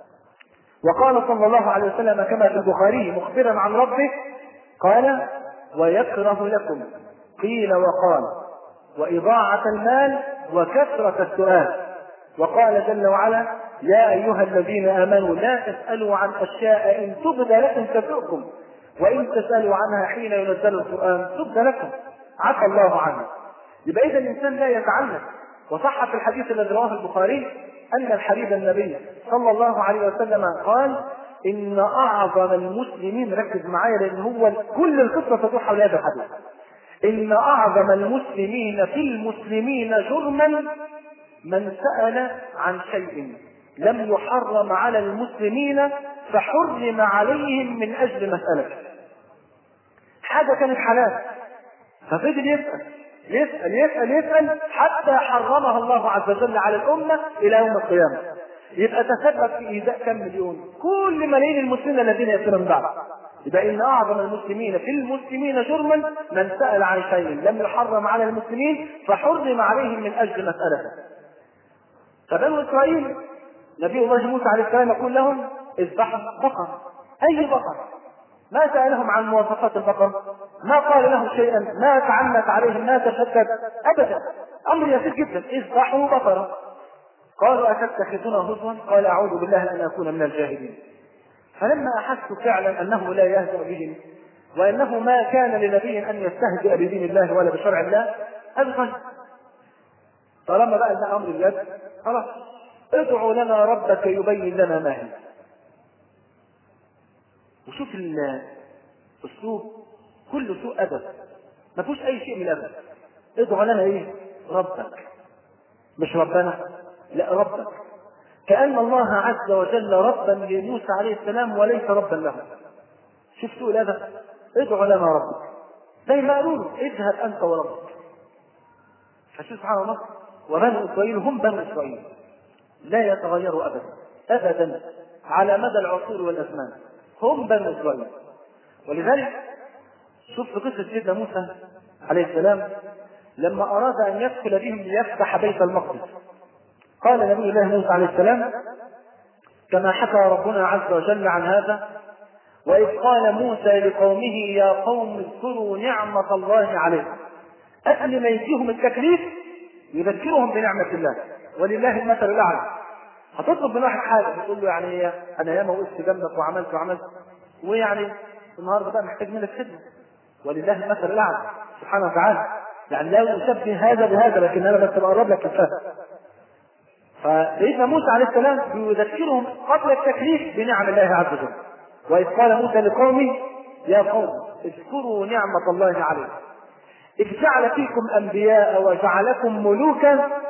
وقال صلى الله عليه وسلم كما في البخاري مخبرا عن ربه قال: ويكره لكم قيل وقال وإضاعة المال وكثرة السؤال. وقال جل وعلا: يا أيها الذين آمنوا لا تسألوا عن أشياء إن تبد لكم تسؤكم، وإن تسألوا عنها حين ينزل القرآن تبد لكم عفى الله عنه. يبقى إذا الإنسان لا يتعلم. وصح في الحديث الذي رواه البخاري أن الحبيب النبي صلى الله عليه وسلم قال: إن أعظم المسلمين، ركز معايا لأن هو كل القصة تدور حول هذا الحديث، إن أعظم المسلمين في المسلمين جرما من سأل عن شيء لم يحرم على المسلمين فحرم عليهم من أجل مسألة. حاجة كانت حلال ففضل يسأل يسأل يسأل يسأل حتى حرمها الله عز وجل على الأمة إلى يوم القيامة. يبقى تسبب في إيذاء كم مليون؟ كل ملايين المسلمين الذين يسألون بعد. يبقى إن أعظم المسلمين في المسلمين جرما من سأل عن شيء لم يحرم على المسلمين فحرم عليهم من أجل مسألة. فبنو إسرائيل نبي الله موسى عليه السلام يقول لهم: اذبحوا بقر. أي بقر؟ ما سألهم عن مواصفات البقر، ما قال لهم شيئا، ما تعنت عليهم، ما تشدد أبدا، أمر يسير جدا: اذبحوا بقرة. قالوا: أتتخذون هزوا؟ قال: أعوذ بالله أن أكون من الجاهلين. فلما أحسوا فعلا أنه لا يهزأ بهم وأنه ما كان لنبي أن يستهزئ بدين الله ولا بشرع الله، أبدا طالما بقى ده أمر اليد خلاص، ادعوا لنا ربك يبين لنا ما هي. وشوف الاسلوب كله سوء ادب، ما فيهوش اي شيء من الادب. ادعوا لنا ايه؟ ربك، مش ربنا، لا ربك، كأن الله عز وجل ربا لموسى عليه السلام وليس ربا له. شوف سوء الادب، ادعوا لنا ربك زي ما قالوا له: اذهب انت وربك. فشوف سبحان الله، وبنو اسرائيل هم بنو اسرائيل لا يتغيروا ابدا ابدا على مدى العصور والازمان، هم بنو اسرائيل. ولذلك شوف في قصه سيدنا موسى عليه السلام لما اراد ان يدخل بهم ليفتح بيت المقدس، قال نبي الله موسى عليه السلام كما حكى ربنا عز وجل عن هذا: واذ قال موسى لقومه يا قوم اذكروا نعمه الله عليكم. قبل ما يجيهم التكليف يذكرهم بنعمه الله، ولله المثل الاعلى. هتطلب من واحد حاجه تقول له يعني انا ياما وقفت جنبك وعملت وعملت ويعني النهارده بقى محتاج منك خدمه، ولله المثل الاعلى سبحانه وتعالى. يعني لا يشبه هذا بهذا، لكن انا بس بقرب لك الفهم. فسيدنا موسى عليه السلام بيذكرهم قبل التكليف بنعم الله عز وجل. واذ قال موسى لقومه يا قوم اذكروا نعمه الله عليكم إذ جعل فيكم أنبياء وجعلكم ملوكا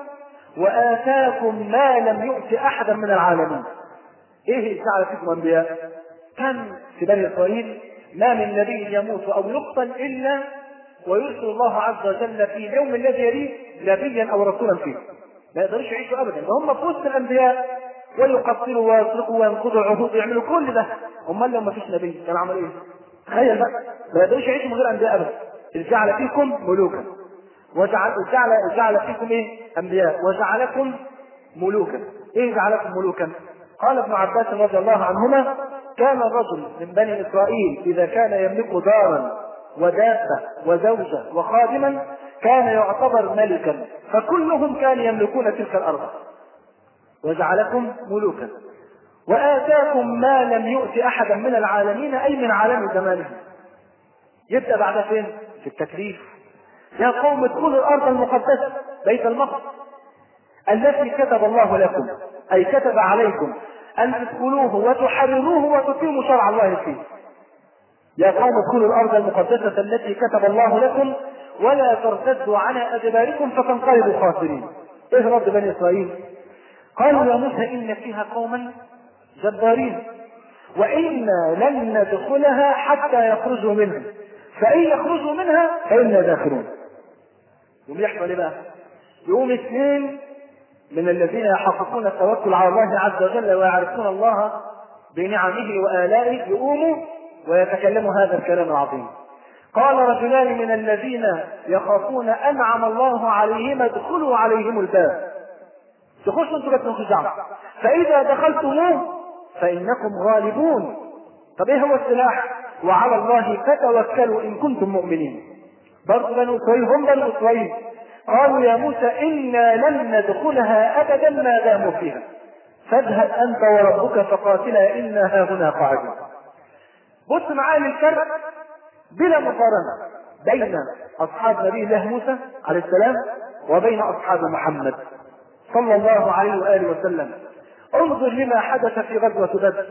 وآتاكم ما لم يؤت أحدا من العالمين. إيه جعل فيكم أنبياء؟ كان في بني إسرائيل ما من نبي يموت أو يقتل إلا ويرسل الله عز وجل في اليوم الذي يليه نبيا أو رسولا فيه. ما يقدرش يعيشوا أبدا، هم في وسط الأنبياء ويقتلوا ويسرقوا وينقضوا العهود ويعملوا كل ده. امال لو ما فيش نبي كان عمل ايه؟ تخيل بقى، ما يقدروش يعيشوا من غير انبياء ابدا. إذ جعل فيكم ملوكا وجعل جعل جعل فيكم ايه؟ انبياء وجعلكم ملوكا. ايه جعلكم ملوكا؟ قال ابن عباس رضي الله عنهما: كان الرجل من بني اسرائيل اذا كان يملك دارا ودابه وزوجه وخادما كان يعتبر ملكا، فكلهم كانوا يملكون تلك الارض. وجعلكم ملوكا وآتاكم ما لم يؤت أحدا من العالمين، أي من عالم زمانه. يبدأ بعد فين؟ في التكليف. يا قوم ادخلوا الأرض المقدسة بيت المقدس التي كتب الله لكم، أي كتب عليكم أن تدخلوه وتحرروه وتقيموا شرع الله فيه. يا قوم ادخلوا الأرض المقدسة التي كتب الله لكم ولا ترتدوا على أدباركم فتنقلبوا خاسرين. إيه رد بني إسرائيل؟ قالوا يا موسى إن فيها قوما جبارين وإنا لن ندخلها حتى يخرجوا منها، فإن يخرجوا منها فإنا داخلون. يوم يحصل إيه بقى؟ يوم اثنين من الذين يحققون التوكل على الله عز وجل ويعرفون الله بنعمه وآلائه يقوموا ويتكلموا هذا الكلام العظيم. قال رجلان من الذين يخافون أنعم الله عليهم ادخلوا عليهم الباب، تخشوا انتوا بس تنخزعوا، فإذا دخلتموه فإنكم غالبون. طب ايه هو السلاح؟ وعلى الله فتوكلوا إن كنتم مؤمنين. برضو بنو إسرائيل هم بنو إسرائيل قالوا يا موسى إنا لن ندخلها أبدا ما داموا فيها فاذهب أنت وربك فقاتلا إنا هاهنا قاعدون. بص معايا للفرق بلا مقارنة بين أصحاب نبي الله موسى عليه السلام وبين أصحاب محمد صلى الله عليه وآله وسلم. انظر لما حدث في غزوة بدر.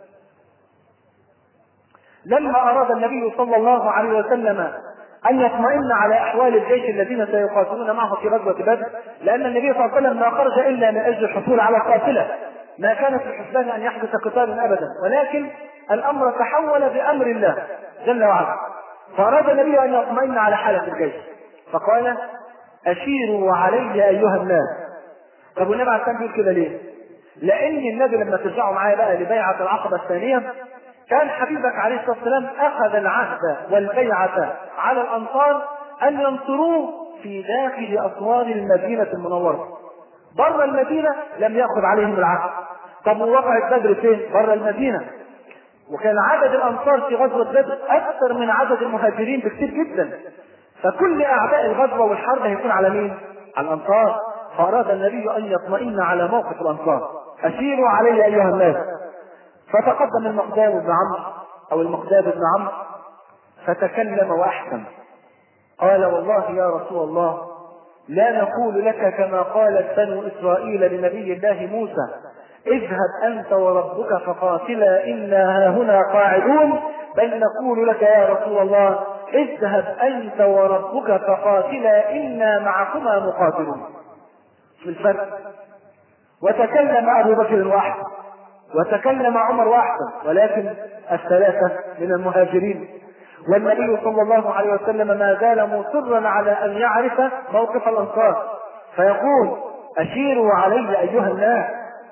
لما أراد النبي صلى الله عليه وسلم أن يطمئن على أحوال الجيش الذين سيقاتلون معه في غزوة بدر، لأن النبي صلى الله عليه وسلم ما خرج إلا من أجل الحصول على قافلة، ما كانت في الحسبان أن يحدث قتال أبدا، ولكن الأمر تحول بأمر الله جل وعلا. فأراد النبي أن يطمئن على حالة الجيش فقال أشيروا علي أيها الناس. طب والنبي عليه الصلاة والسلام بيقول كده ليه؟ لأن النبي لما ترجعوا معايا بقى لبيعة العقبة الثانية كان حبيبك عليه الصلاة والسلام أخذ العهد والبيعة على الأنصار أن ينصروه في داخل أسوار المدينة المنورة. بر المدينة لم يأخذ عليهم العهد. طب ووقعت بدر فين؟ بر المدينة. وكان عدد الأنصار في غزوة بدر أكثر من عدد المهاجرين بكثير جدا، فكل أعداء الغزوة والحرب هيكون على مين؟ على الأنصار. فأراد النبي أن يطمئن على موقف الأنصار. أشيروا علي أيها الناس. فتقدم المقداد بن عمرو أو المقداد بن عمرو فتكلم وأحكم قال والله يا رسول الله لا نقول لك كما قالت بنو إسرائيل لنبي الله موسى اذهب أنت وربك فقاتلا إنا هاهنا قاعدون، بل نقول لك يا رسول الله اذهب أنت وربك فقاتلا إنا معكما مقاتلون. في الفرق. وتكلم أبو بكر واحد وتكلم عمر واحد، ولكن الثلاثة من المهاجرين. والنبي صلى الله عليه وسلم ما زال مصرا على أن يعرف موقف الأنصار فيقول أشيروا علي أيها الناس.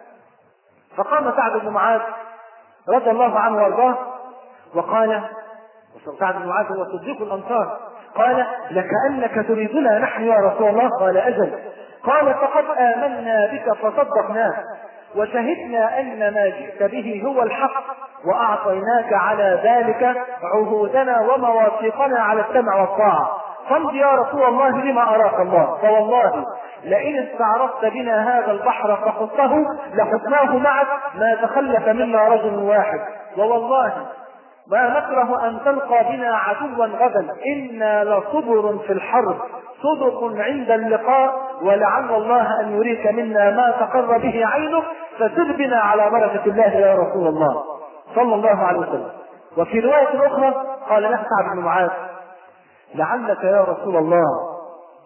فقام سعد بن معاذ رضي الله عنه وارضاه وقال، سعد بن معاذ هو صديق الأنصار، قال لكأنك تريدنا نحن يا رسول الله؟ قال أجل. قال فقد آمنا بك فصدقناك وشهدنا أن ما جئت به هو الحق وأعطيناك على ذلك عهودنا ومواثيقنا على السمع والطاعة، فامض يا رسول الله لما أراك الله، فوالله لئن استعرضت بنا هذا البحر فخطه لخطناه معك ما تخلف منا رجل واحد، ووالله ما نكره أن تلقى بنا عدوا غدا، إنا لصبر في الحرب صدق عند اللقاء، ولعل الله أن يريك منا ما تقر به عينك فسر بنا على بركة الله يا رسول الله صلى الله عليه وسلم. وفي رواية أخرى قال له سعد بن معاذ لعلك يا رسول الله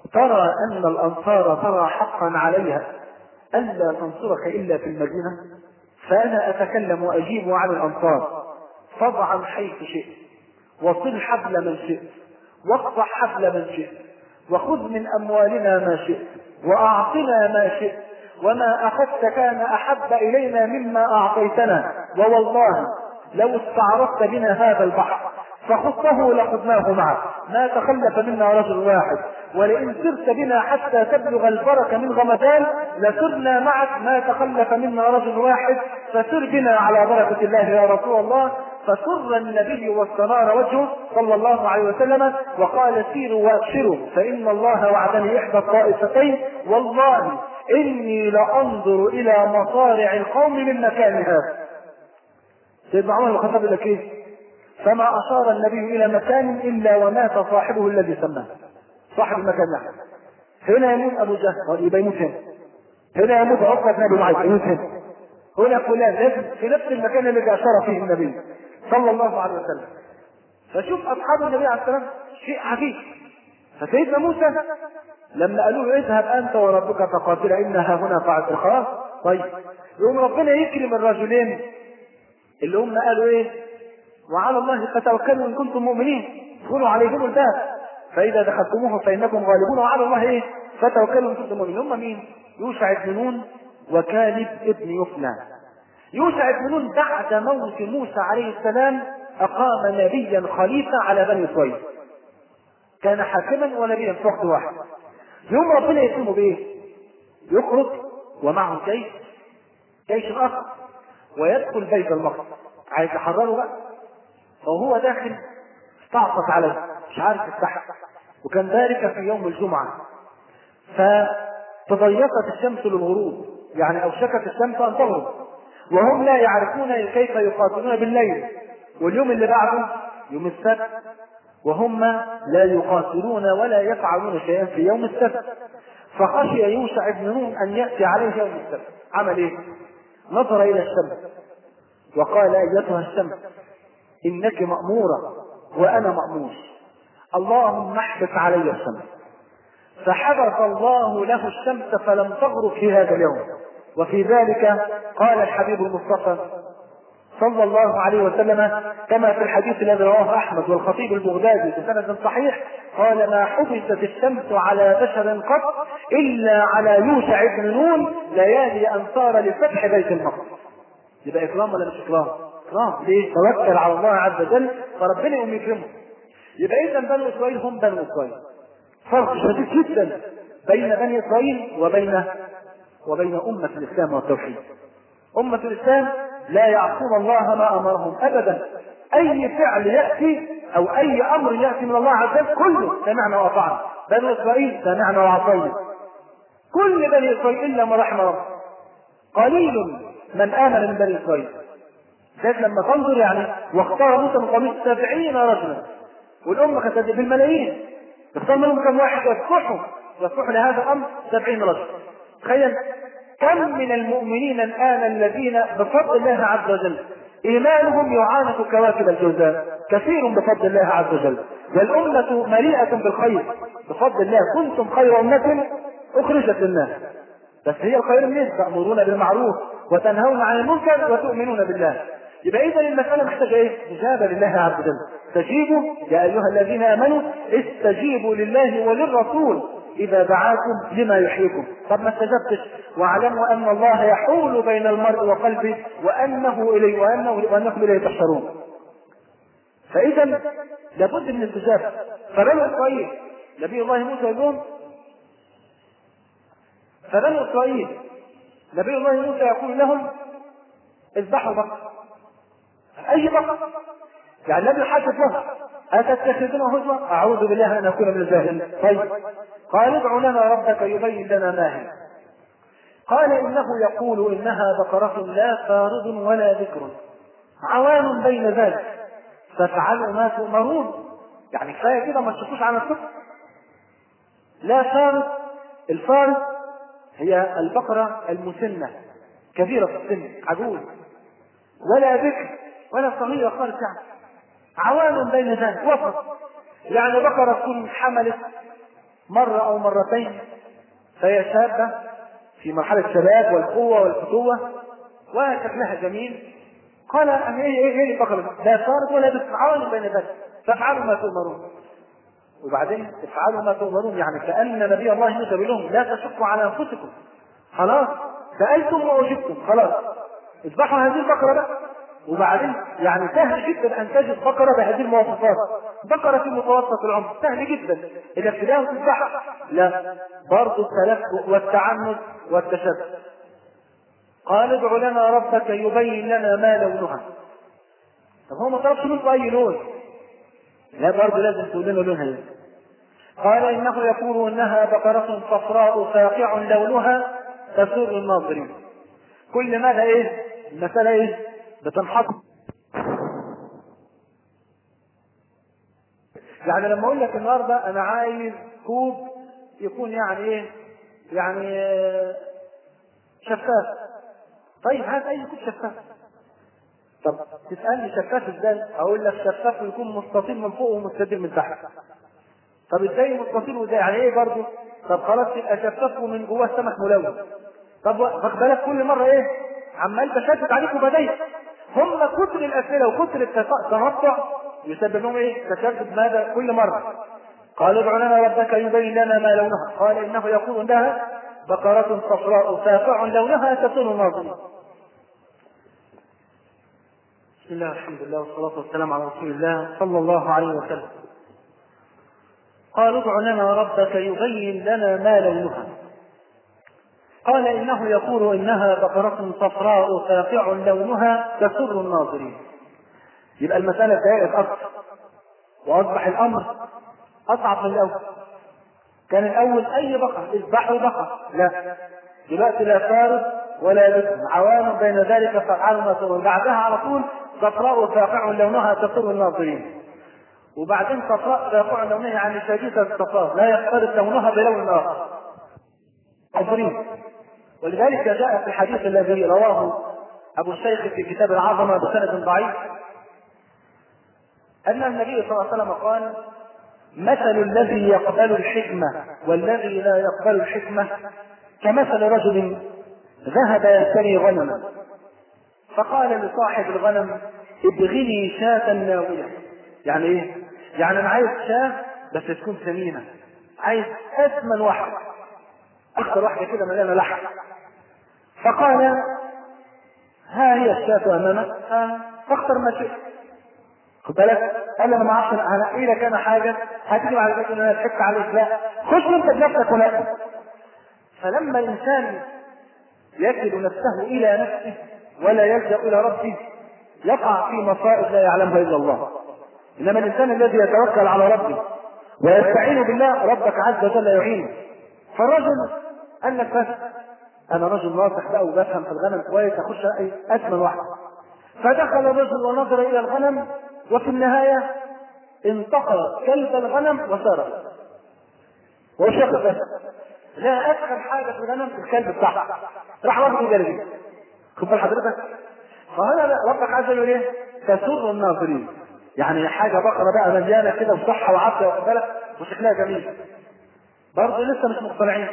ترى أن الأنصار ترى حقا عليها ألا تنصرك إلا في المدينة؟ فأنا أتكلم وأجيب عن الأنصار. فاضع حيث شئت، وصل حبل من شئت، واقطع حبل من شئت، وخذ من أموالنا ما شئت، وأعطنا ما شئت، وما أخذت كان أحب إلينا مما أعطيتنا، ووالله لو استعرضت بنا هذا البحر فخذته لخذناه معك، ما تخلف منا رجل واحد، ولئن سرت بنا حتى تبلغ البركة من غمدان لسرنا معك، ما تخلف منا رجل واحد، فسر بنا على بركة الله يا رسول الله. فسر النبي واستنار وجهه صلى الله عليه وسلم وقال سيروا وابشروا فإن الله وعدني إحدى الطائفتين، والله إني لأنظر إلى مصارع القوم من مكان هذا. سيدنا عمر الخطاب لك إيه؟ فما أشار النبي إلى مكان إلا ومات صاحبه الذي سماه، صاحب المكان نحن. هنا يموت أبو جهل يبقى يموت هنا، هنا يموت عقبة بن أبي معيط يموت هنا، هنا فلان لازم في نفس المكان الذي أشار فيه النبي صلى الله عليه وسلم. فشوف أصحاب النبي عليه السلام شيء عجيب. فسيدنا موسى لما قالوا له اذهب أنت وربك فقاتلا إنها هنا قاعدة الخلاص، طيب يقوم ربنا يكرم الرجلين اللي هم قالوا ايه؟ وعلى الله فتوكلوا إن كنتم مؤمنين، ادخلوا عليهم الباب فإذا دخلتموه فإنكم غالبون، وعلى الله ايه؟ فتوكلوا إن كنتم مؤمنين. هم مين؟ يوشع بن نون وكالب ابن يفنى. يوشع بن نون بعد موت موسى عليه السلام أقام نبيا خليفة على بني إسرائيل، كان حاكما ونبيا في وقت واحد. يوم ربنا يقوم بإيه؟ يخرج ومعه جيش جيش آخر ويدخل بيت المقدس، عايز يحرره بقى، وهو داخل استعصت عليه مش عارف يفتحها، وكان ذلك في يوم الجمعة، فتضيقت الشمس للغروب، يعني أوشكت الشمس أن تغرب، وهم لا يعرفون كيف يقاتلون بالليل، واليوم اللي بعده يوم السبت وهم لا يقاتلون ولا يفعلون شيئا في يوم السبت. فخشي يوشع بن نون أن يأتي عليه يوم السبت. عمل إيه؟ نظر إلى الشمس وقال أيتها الشمس إنك مأمورة وأنا مأمور، اللهم احبس علي الشمس. فحبس الله له الشمس فلم تغرب في هذا اليوم. وفي ذلك قال الحبيب المصطفى صلى الله عليه وسلم كما في الحديث الذي رواه أحمد والخطيب البغدادي بسند صحيح، قال ما حبست الشمس على بشر قط إلا على يوشع بن نون ليالي أنصار لفتح بيت المقدس. يبقى إكرام ولا مش إكرام؟ إكرام. ليه؟ توكل على الله عز وجل فربنا يقوم يكرمه. يبقى إذا بنو إسرائيل هم بنو إسرائيل. فرق شديد جدا بين بني إسرائيل وبين وبين أمة الإسلام والتوحيد. أمة الإسلام لا يعصون الله ما أمرهم أبدا، أي فعل يأتي أو أي أمر يأتي من الله عز وجل كله سمعنا وأطعنا. بنو إسرائيل سمعنا وعصينا، كل بني إسرائيل إلا ما رحم ربه، قليل من آمن من بني إسرائيل. ذات لما تنظر يعني واختار موسى من قومه سبعين رجلا، والأمة كانت بالملايين، اختار منهم كم واحد يصلحوا يصلحوا لهذا الأمر سبعين رجل. تخيل كم من المؤمنين الآن الذين بفضل الله عز وجل إيمانهم يعانق كواكب الجوزاء، كثير بفضل الله عز وجل، والأمة مليئة بالخير بفضل الله. كنتم خير أمة أخرجت للناس، بس هي الخير منين؟ تأمرون بالمعروف وتنهون عن المنكر وتؤمنون بالله. يبقى إذا المسألة محتاجة إيه؟ إجابة لله عز وجل. استجيبوا يا أيها الذين آمنوا استجيبوا لله وللرسول إذا دعاكم لما يحييكم. طب ما استجبتش، واعلموا أن الله يحول بين المرء وقلبه وأنه إليه وأنه وأنكم إليه تحشرون. فإذا لابد من الاستجابة. فبنو إسرائيل نبي الله موسى يقول فبنو إسرائيل نبي الله موسى يقول لهم اذبحوا بقر، أي بقر، يعني النبي حدث له أتتخذونه هزوا؟ أعوذ بالله أن أكون من الجاهلين. طيب قال ادع لنا ربك يبين لنا ما هي. قال إنه يقول إنها بقرة لا فارض ولا ذكر عوان بين ذلك فافعلوا ما تؤمرون. يعني كفاية كده ما تشوفوش عن الصدق. لا فارض، الفارض هي البقرة المسنة كبيرة في السن عجوز، ولا ذكر ولا صغيرة خالص، يعني عوان بين ذلك وسط، يعني بقرة تكون حملت مرة أو مرتين فهي شابة في مرحلة الشباب والقوة والفتوة وشكلها جميل، قال أن هي هي البقرة لا صارت ولا بتفعلوا بين ذلك فافعلوا ما تؤمرون. وبعدين افعلوا ما تؤمرون يعني كأن نبي الله موسى بيقول لهم لا تشقوا على أنفسكم، خلاص سألتم وأجبتم، خلاص اذبحوا هذه البقرة بقى. وبعدين يعني سهل جدا أن تجد بقرة بهذه المواصفات، بقرة في متوسط العمر سهل جدا إذا ابتداء تذبحها، لا برضه التلفق والتعنت والتشدد. قال ادع لنا ربك يبين لنا ما لونها. طب هو ما طلبش منه أي لون، لا برضه لازم تقول لنا لونها ايه. قال إنه يقول إنها بقرة صفراء فاقع لونها تسر الناظرين. كل ماذا ايه المسألة ايه بتنحط. يعني لما اقول لك النهارده انا عايز كوب يكون يعني ايه يعني شفاف، طيب هات اي كوب شفاف. طب تسألني شفاف ازاي؟ اقول لك شفاف ويكون مستطيل من فوق ومستدير من تحت. طب ازاي مستطيل وازاي يعني ايه برضه؟ طب خلاص يبقى شفاف ومن جواه سمك ملون. طب واخد بالك كل مره ايه عمال بشدد عليك وبضايق. هم كتر الاسئله وكتر التنطع يسبب لهم ايه تشدد ماذا كل مره. قال ادع لنا ربك يبين لنا ما لونها. قال انه يقول لها بقرة صفراء فاقع لونها تسر الناظرين. بسم الله الحمد لله والصلاة والسلام على رسول الله صلى الله عليه وسلم. قال ادع لنا ربك يبين لنا ما لونها. قال إنه يقول إنها بقرة صفراء فاقع لونها تسر الناظرين. يبقى المسألة زادت أكثر وأصبح الأمر أصعب من الأول. كان الأول أي بقرة اذبحوا بقرة، لا دلوقتي لا فارس ولا بكر عوام بين ذلك فافعلوا ما تؤمرون. بعدها على طول صفراء فاقع لونها تسر الناظرين. وبعدين صفراء فاقع لونها يعني شديدة الصفراء لا يختلط لونها بلون آخر. ولذلك جاء في الحديث الذي رواه أبو الشيخ في كتاب العظمة بسند ضعيف أن النبي صلى الله عليه وسلم قال مثل الذي يقبل الحكمة والذي لا يقبل الحكمة كمثل رجل ذهب يشتري غنما فقال لصاحب الغنم ابغني شاة ناوية. يعني ايه؟ يعني انا عايز شاة بس تكون ثمينة، عايز اثمن واحدة اكثر واحدة كده مليانة لحم. فقال ها هي الشاة امامك فاختر ما شئت. خد بالك قال انا ما اعرفش انا ايه لك انا حاجه هتيجي بعد كده ان انا اضحك عليك، لا خش انت بنفسك ولا. فلما الانسان يكل نفسه الى نفسه ولا يلجا الى ربه يقع في مصائب لا يعلمها الا الله. انما الانسان الذي يتوكل على ربه ويستعين بالله ربك عز وجل يعينه. فالرجل قال لك بس انا رجل ناصح بقى وبفهم في الغنم كويس اخش اثمن واحده. فدخل الرجل ونظر الى الغنم وفي النهايه انتقل كلب الغنم وسرق وشق بس لا ادخل حاجه في الغنم الكلب بتاعها راح واخده جري. خد بال حضرتك. فهنا ربك عز وجل ايه تسر الناظرين، يعني حاجه بقره بقى مليانه كده بصحه وعافيه واخد بالك وشكلها جميل برضه لسه مش مقتنعين.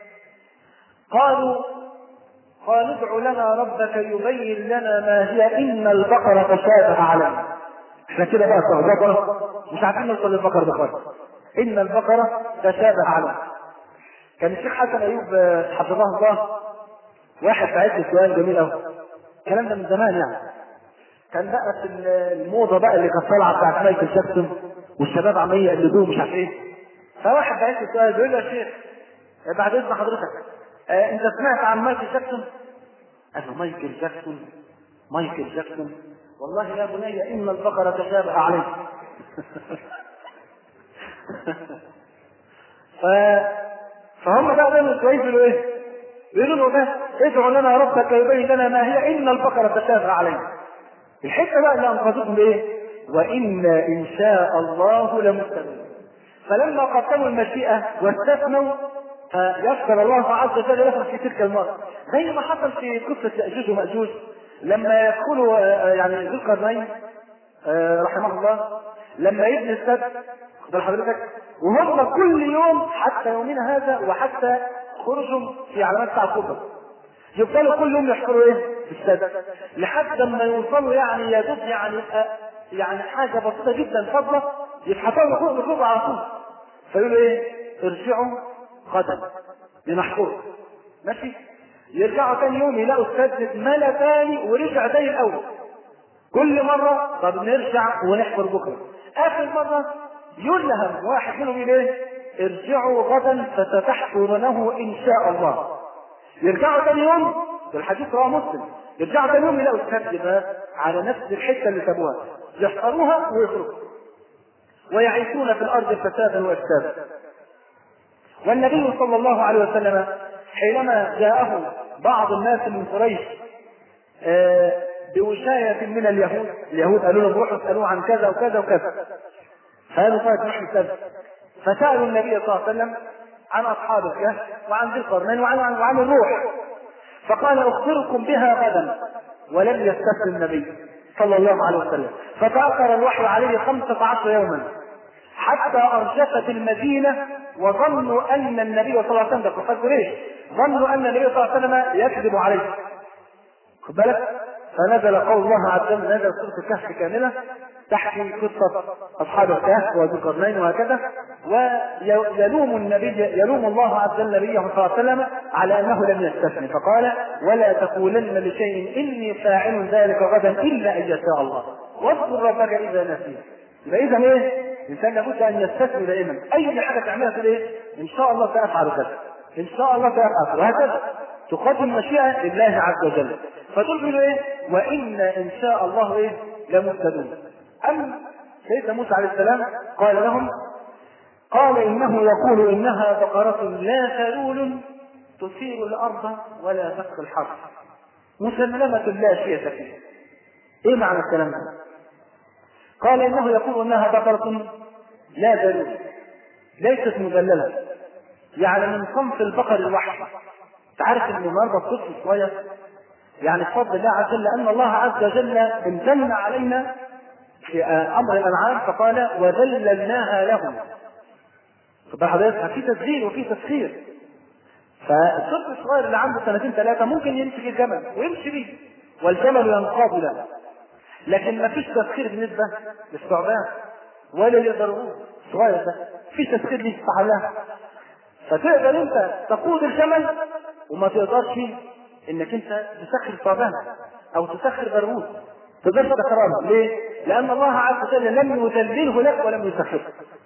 قالوا قال ادع لنا ربك يبين لنا ما هي ان البقره تشابه علينا. احنا كده بقى صعوبات مش عارفين نوصل للبقره ده خالص. ان البقره تشابه علينا. كان الشيخ حسن ايوب حفظه الله واحد بعت لي سؤال جميل قوي، الكلام ده من زمان يعني. كان بقى في الموضه بقى اللي كانت طالعه بتاعت مايكل جاكسون والشباب عمالين يقلدوه مش عارف ايه. فواحد بعت لي سؤال بيقول له يا شيخ بعد اذن حضرتك آه انت سمعت عن مايكل جاكسون؟ قال له مايكل جاكسون مايكل جاكسون والله يا بني ان البقره تشابه عليك. ف... فهم بقى دايما كويس يقولوا ايه؟ يقولوا له ده ادعوا لنا ربك يبين لنا ما هي ان البقره تشابه علينا. الحته بقى اللي انقذتهم بايه؟ وان ان شاء الله لمستمعون. فلما قدموا المشيئه واستثنوا فيذكر الله عز وجل لهم في تلك المرة زي ما حصل في قصة يأجوج ومأجوج لما يدخلوا يعني ذو القرنين رحمه الله لما يبني السد خد حضرتك، وهم كل يوم حتى يومنا هذا وحتى خروجهم في علامات الساعه الكبرى يفضلوا كل يوم يحفروا ايه في السد لحد ما يوصلوا يعني يا دوب يعني يعني حاجه بسيطه جدا فضله يتحطوا فوق الركوب على طول، فيقولوا ايه ارجعوا غدا لنحفره ماشي. يرجعوا ثاني يوم يلاقوا السد اتملى ثاني ورجع زي الاول. كل مره طب نرجع ونحفر بكره. اخر مره يلهم واحد منهم ايه ارجعوا غدا فستحفرونه ان شاء الله. يرجعوا ثاني يوم والحديث رواه مسلم، يرجعوا ثاني يوم يلاقوا السد بقى على نفس الحته اللي سابوها، يحفروها ويخرجوا ويعيشون في الارض فسادا وافسادا. والنبي صلى الله عليه وسلم حينما جاءه بعض الناس من قريش بوشاية من اليهود، اليهود قالوا لهم روحوا اسألوه عن كذا وكذا وكذا، قالوا طيب نحن نسأل، فسألوا النبي صلى الله عليه وسلم عن أصحاب الكهف وعن ذي القرنين وعن, وعن, وعن الروح، فقال أخبركم بها غدا، ولم يستثني النبي صلى الله عليه وسلم. فتأخر الوحي عليه خمسة عشر يوما حتى أرجفت المدينة وظنوا أن النبي صلى الله عليه وسلم ده قريش ظنوا أن النبي صلى الله عليه وسلم يكذب عليه. خد بالك، فنزل قول الله عز وجل، نزل سورة الكهف كاملة تحكي قصة أصحاب الكهف وذي القرنين وهكذا، ويلوم النبي يلوم الله عز وجل نبيه صلى الله عليه وسلم على أنه لم يستثني، فقال ولا تقولن لشيء إني فاعل ذلك غدا إلا أن يشاء الله واذكر ربك إذا نسيت. فإذا إيه؟ الإنسان لابد أن يستثني دائما، أي حاجة تعملها في إيه؟ إن شاء الله سأفعل كذا، إن شاء الله سأفعل، وهكذا تقدم مشيئة لله عز وجل. فتقول إيه؟ وإن إن شاء الله إيه؟ لمهتدون. أم سيدنا موسى عليه السلام قال لهم قال إنه يقول إنها بقرة لا ذلول تثير الأرض ولا تسقي الحرث مسلمة لا شيء فيه. إيه معنى الكلام ده؟ قال إنه يقول إنها بقرة لا ذلول ليست مذللة، يعني من صنف البقر الوحشي. تعرف إن النهارده الطفل صغير يعني بفضل الله عز وجل أن الله عز وجل امتن علينا في أمر الأنعام فقال وذللناها لهم. فبحضرتها في تسجيل وفي تسخير. فالطفل الصغير اللي عنده سنتين ثلاثة ممكن يمسك الجمل ويمشي بيه والجمل ينقاد له، لكن ما فيش تسخير بالنسبة للثعبان ولا للضرغوث الصغير ده، في تسخير ليه استحلها. فتقدر انت تقود الجمل وما تقدرش انك انت تسخر الثعبان او تسخر ضرغوث، تقدرش تسخرها. ليه؟ لان الله عز وجل لم يذلله لك ولم يسخره.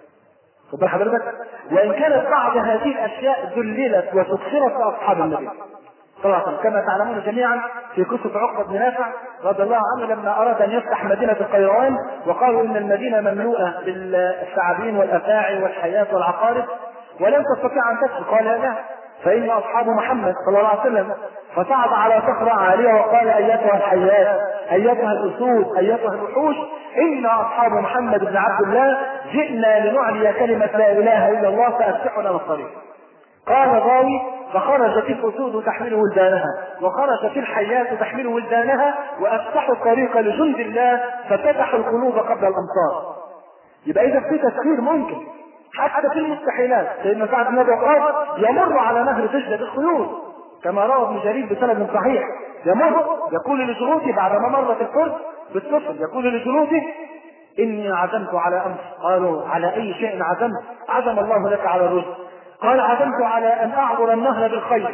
خد بال حضرتك، وان كانت بعض هذه الاشياء ذللت وسخرت لاصحاب النبي صلى الله عليه وسلم، كما تعلمون جميعا في قصه عقبه بن نافع رضي الله عنه لما اراد ان يفتح مدينه القيروان وقالوا ان المدينه مملوءه بالثعابين والافاعي والحياه والعقارب ولن تستطيع ان تدخل، قال لا فإن أصحاب محمد صلى الله عليه وسلم، فصعد على صخرة عالية وقال أيتها الحيات أيتها الأسود أيتها الوحوش إن أصحاب محمد بن عبد الله جئنا لنعلي كلمة لا إله إلا الله فأفتحوا لنا الطريق. قال ضاوي فخرجت الأسود تحمل ولدانها وخرجت الحيات تحمل ولدانها وأفتحوا الطريق لجند الله ففتحوا القلوب قبل الأمطار. يبقى إذا في تسخير ممكن حتى في المستحيلات. سيدنا سعد بن ابي وقاص يمر على نهر دجله بالخيول كما روى ابن جرير بسند صحيح، يمر يقول لجنوده بعدما مرت الفرس بالسفن يقول لجنوده اني عزمت على امر. قالوا على اي شيء عزمت؟ عزم الله لك على الرشد. قال عزمت على ان اعبر النهر بالخيل.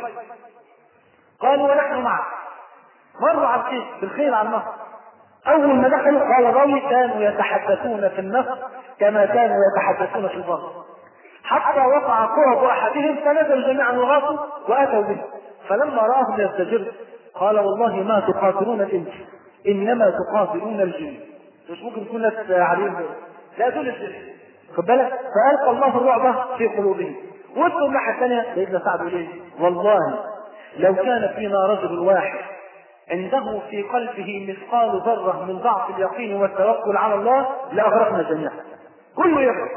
قالوا ونحن معك. مروا على الخيل بالخيل على النهر. اول ما دخلوا قال راوي كانوا يتحدثون في النهر كما كانوا يتحدثون في البر، حتى وقع قرب احدهم فنزلوا جميعا وغاصوا واتوا به، فلما راهم يستجر قال والله ما تقاتلون الانس انما تقاتلون الجن. مش ممكن تكون ناس عليهم لا دول الجن. خد بالك، فالقى الله الرعب في قلوبهم. وصلوا الناحيه الثانيه سيدنا سعد اليه والله لو كان فينا رجل واحد عنده في قلبه مثقال ذرة من ضعف اليقين والتوكل على الله لأغرقنا جميعا كله يغرق.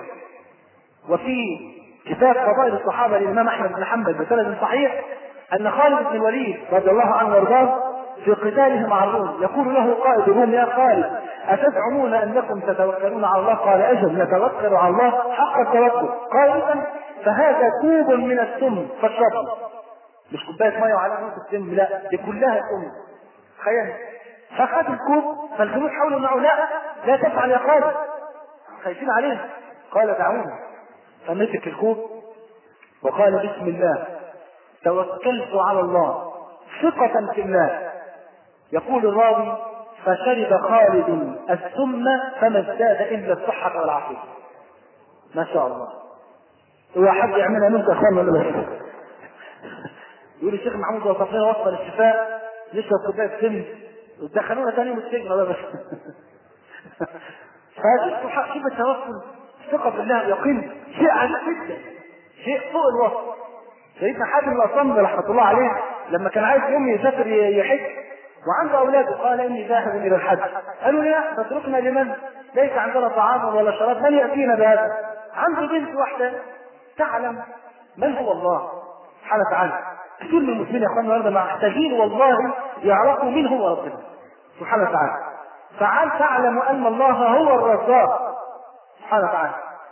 وفي كتاب فضائل الصحابة للإمام أحمد بن حنبل بسند صحيح أن خالد بن الوليد رضي الله عنه وارضاه في قتاله مع الروم يقول له قائد الروم يا خالد أتزعمون أنكم تتوكلون على الله؟ قال أجل نتوكل على الله حق التوكل. قال إذن فهذا كوب من السم فاشربوا. مش كوباية مية وعليها نص السم، لا دي كلها سم. تخيل. فخد الكوب فالجنود حاولوا معه لا لا تفعل يا خالد، خايفين عليه. قال دعوني. فمسك الكوب وقال بسم الله توكلت على الله ثقة في الله. يقول الراوي فشرب خالد السم فما ازداد الا الصحة والعافية. ما شاء الله. هو حد يعملها منك اخوان ولا بس؟ يقول الشيخ محمود وصف لنا وصفة للشفاء نشرب كوباية سم ودخلونا ثاني يوم السجن ولا بس؟ فهذا شوف التوكل ثقة بالله يقين شيء عجيب جدا، شيء فوق الوصف. سيدنا حاتم الأصم رحمة الله عليه لما كان عايز يوم يسافر يحج وعنده أولاده قال إني ذاهب إلى الحج. قالوا لا تتركنا لمن ليس عندنا طعام ولا شراب، من يأتينا بهذا؟ عنده بنت واحدة تعلم من هو الله سبحانه وتعالى. كثير من المسلمين يا اخواننا النهارده محتاجين والله يعرفوا مين هو ربنا سبحانه وتعالى. فعل تعلم ان الله هو الرزاق سبحانه وتعالى.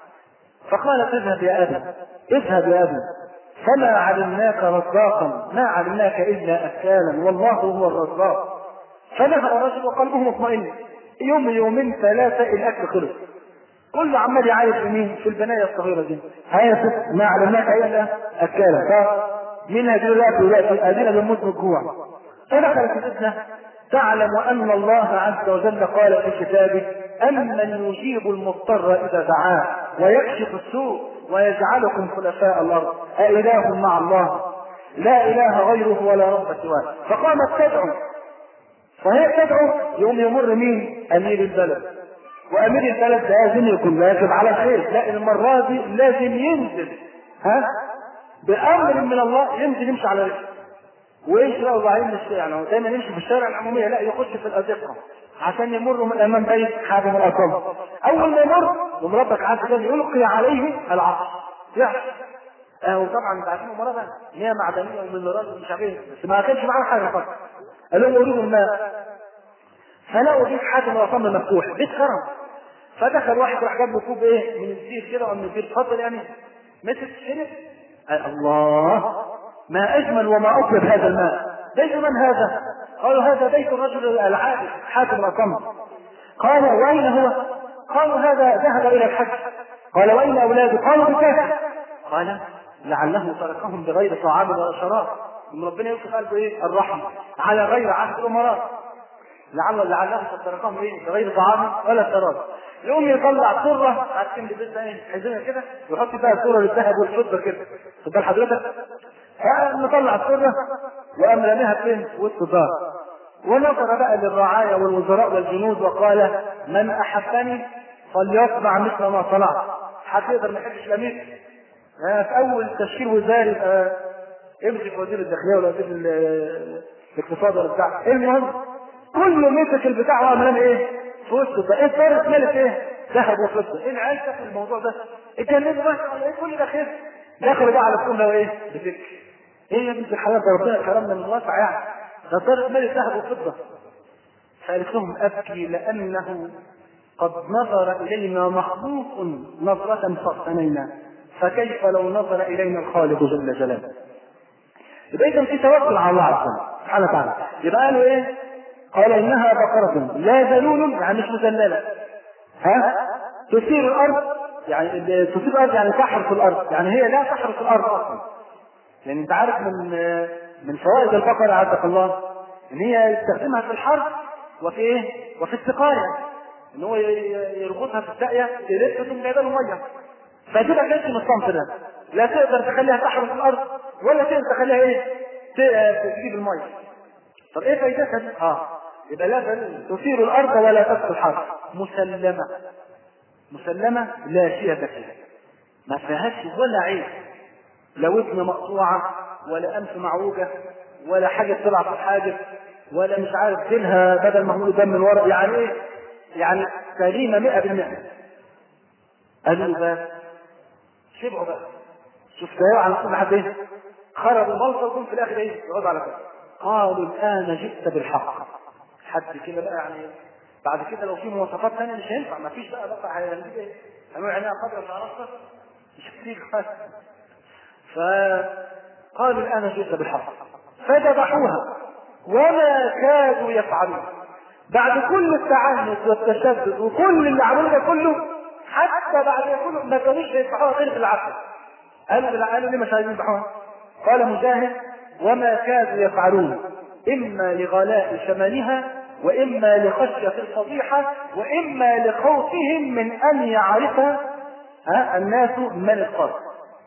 فقالت اذهب يا ابي اذهب يا ابي فما علمناك رزاقا ما علمناك الا اكالا والله هو الرزاق. فذهب الرجل وقلبه مطمئن. يوم يومين ثلاثه الاكل خلص. كل عمال يعايش في مين؟ في البنايه الصغيره دي. هيا ست ما علمناك الا اكالا. فمن هذه الاكل دلوقتي ادينا بنموت من الجوع. فدخلت الفتنه تعلم ان الله عز وجل قال في كتابه امن يجيب المضطر اذا دعاه ويكشف السوء ويجعلكم خلفاء الارض أإله مع الله لا اله غيره ولا رب سواه. فقامت تدعو فهي تدعو يوم يمر مين؟ امير البلد. وامير البلد لازم يكون راكب على خير، لا المره دي لازم ينزل ها بامر من الله، ينزل يمشي على رجله ويمشي بقى وبعدين مش يعني دايما يمشي في الشارع العموميه، لا يخش في الازقه عشان يمروا من امام بيت حاكم الاصم. اول ما يمر يوم ربك عز وجل يلقي عليه العصر يحصل. اه وطبعا انت عارفين المره بقى مياه معدنيه ومنرال ومش عارف ايه، بس ما كانش معاهم حاجه خالص. قالوا له اريدوا الماء فلقوا بيت حاكم الاصم مفتوح، بيت كرم. فدخل واحد راح جاب له كوب ايه من الزيت كده ومن الزيت اتفضل يعني مسك شرب. قال الله ما اجمل وما اطيب هذا الماء. بيت من هذا؟ قالوا هذا بيت الرجل العابد حاتم الاصم. قال واين هو؟ قالوا هذا ذهب الى الحج. قال واين اولاده؟ قالوا بكافر. قال لعله تركهم بغير طعام ولا شراب. ثم ربنا يوصف قلبه ايه؟ الرحمه على غير عهد الامراء. لعل لعله تركهم ايه؟ بغير طعام ولا شراب. يقوم يطلع صوره عارفين بيبقى ايه حزينه كده ويحط فيها صوره للذهب والفضه كده. خد بال حضرتك؟ فنطلع الصوره وقام راميها فين؟ وسط الدار. ونظر بقى للرعايا والوزراء والجنود وقال من احبني فليصنع مثل ما صنعت. حد يقدر ما يحبش الامير؟ في اول تشكيل وزاري امسك وزير الداخليه ولا وزير الاقتصاد ولا بتاع. المهم كله مسك البتاع وقام رامي ايه؟ في وسط الدار. ايه صارت ملك ايه؟ ذهب وفضه. ايه العيال في الموضوع ده؟ اتجننوا بقى ولا ايه كل ده خير؟ دخلوا بقى على السنه وايه؟ بفكر. ايه يا بنت الحلال ده ربنا كرمنا من واسع يعني. ده صارت ملك ذهب وفضه. فقالت لهم ابكي لانه قد نظر الينا مخلوق نظرة فاقتنينا فكيف لو نظر الينا الخالق جل جلاله. يبقى اذا في توكل على الله عز وجل سبحانه وتعالى. يبقى قالوا ايه؟ قال انها بقرة لا ذلول يعني مش مذللة ها تثير الارض يعني تثير الارض يعني تحرث الارض، يعني هي لا تحرث الارض اصلا. لان انت عارف من من فوائد البقرة عزك الله ان هي يستخدمها في الحرث وفي ايه؟ وفي السقاية، ان هو يربطها في الساقية يلف ثم جايبه له ميه. فتبقى كانت من الصنف ده لا تقدر تخليها تحرث الارض ولا تقدر تخليها ايه؟ تجيب الميه. طب ايه فايدتها دي؟ اه يبقى لا تثير الارض ولا تسقي الحرث. مسلمه مسلمه لا شيء فيها ما فيهاش ولا عيب، لا ودن مقطوعه ولا انف معوجه ولا حاجه طلع في الحاجز ولا مش عارف ديلها بدل ما هو دم من ورا، يعني ايه؟ يعني سليمه مئة بالمئة. قالوا بقى شبعوا بقى شوف ده على كل حد ايه؟ خرجوا الملصق وجم في الاخر ايه؟ يقعدوا على كده. قالوا الان جئت بالحق. حد كده بقى يعني بعد كده لو في مواصفات ثانيه مش هينفع، ما فيش بقى بقى هنجيب ايه؟ هنقول عينيها قدر شعرها مش كتير خالص. فقالوا الان جئت بالحق فذبحوها وما كادوا يفعلون. بعد كل التعنت والتشدد وكل اللي عملوه ده كله، حتى بعد كله ما كانوش يذبحوها غير بالعقل. قالوا قالوا ليه مش عايزين يذبحوها؟ قال مجاهد وما كادوا يفعلون اما لغلاء ثمنها واما لخشيه الفضيحه واما لخوفهم من ان يعرف ها الناس من القاتل.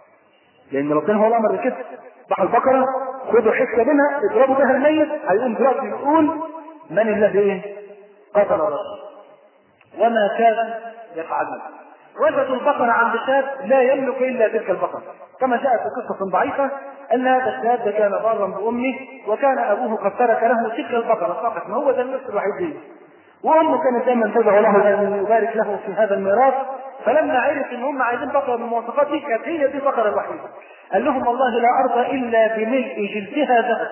لان ربنا هو الامر بكده، ذبحوا البقره خذوا حته منها اضربوا بها الميت، هيقوم دلوقتي يقول من الذي قتل الرجل. وما كان يفعلون. وجدوا البقره عند شاب لا يملك الا تلك البقره، كما جاء في قصه ضعيفه ان هذا الشاب كان بارا بامه وكان ابوه قد ترك له تلك البقره فقط، ما هو ده النفس الوحيد، وامه كانت دائما تدعو له ان يبارك له في هذا الميراث. فلما عرف ان هم عايزين بقره من المواصفات دي كانت هي دي البقره الوحيده، قال لهم والله لا ارضى الا بملء جلدها ذهب،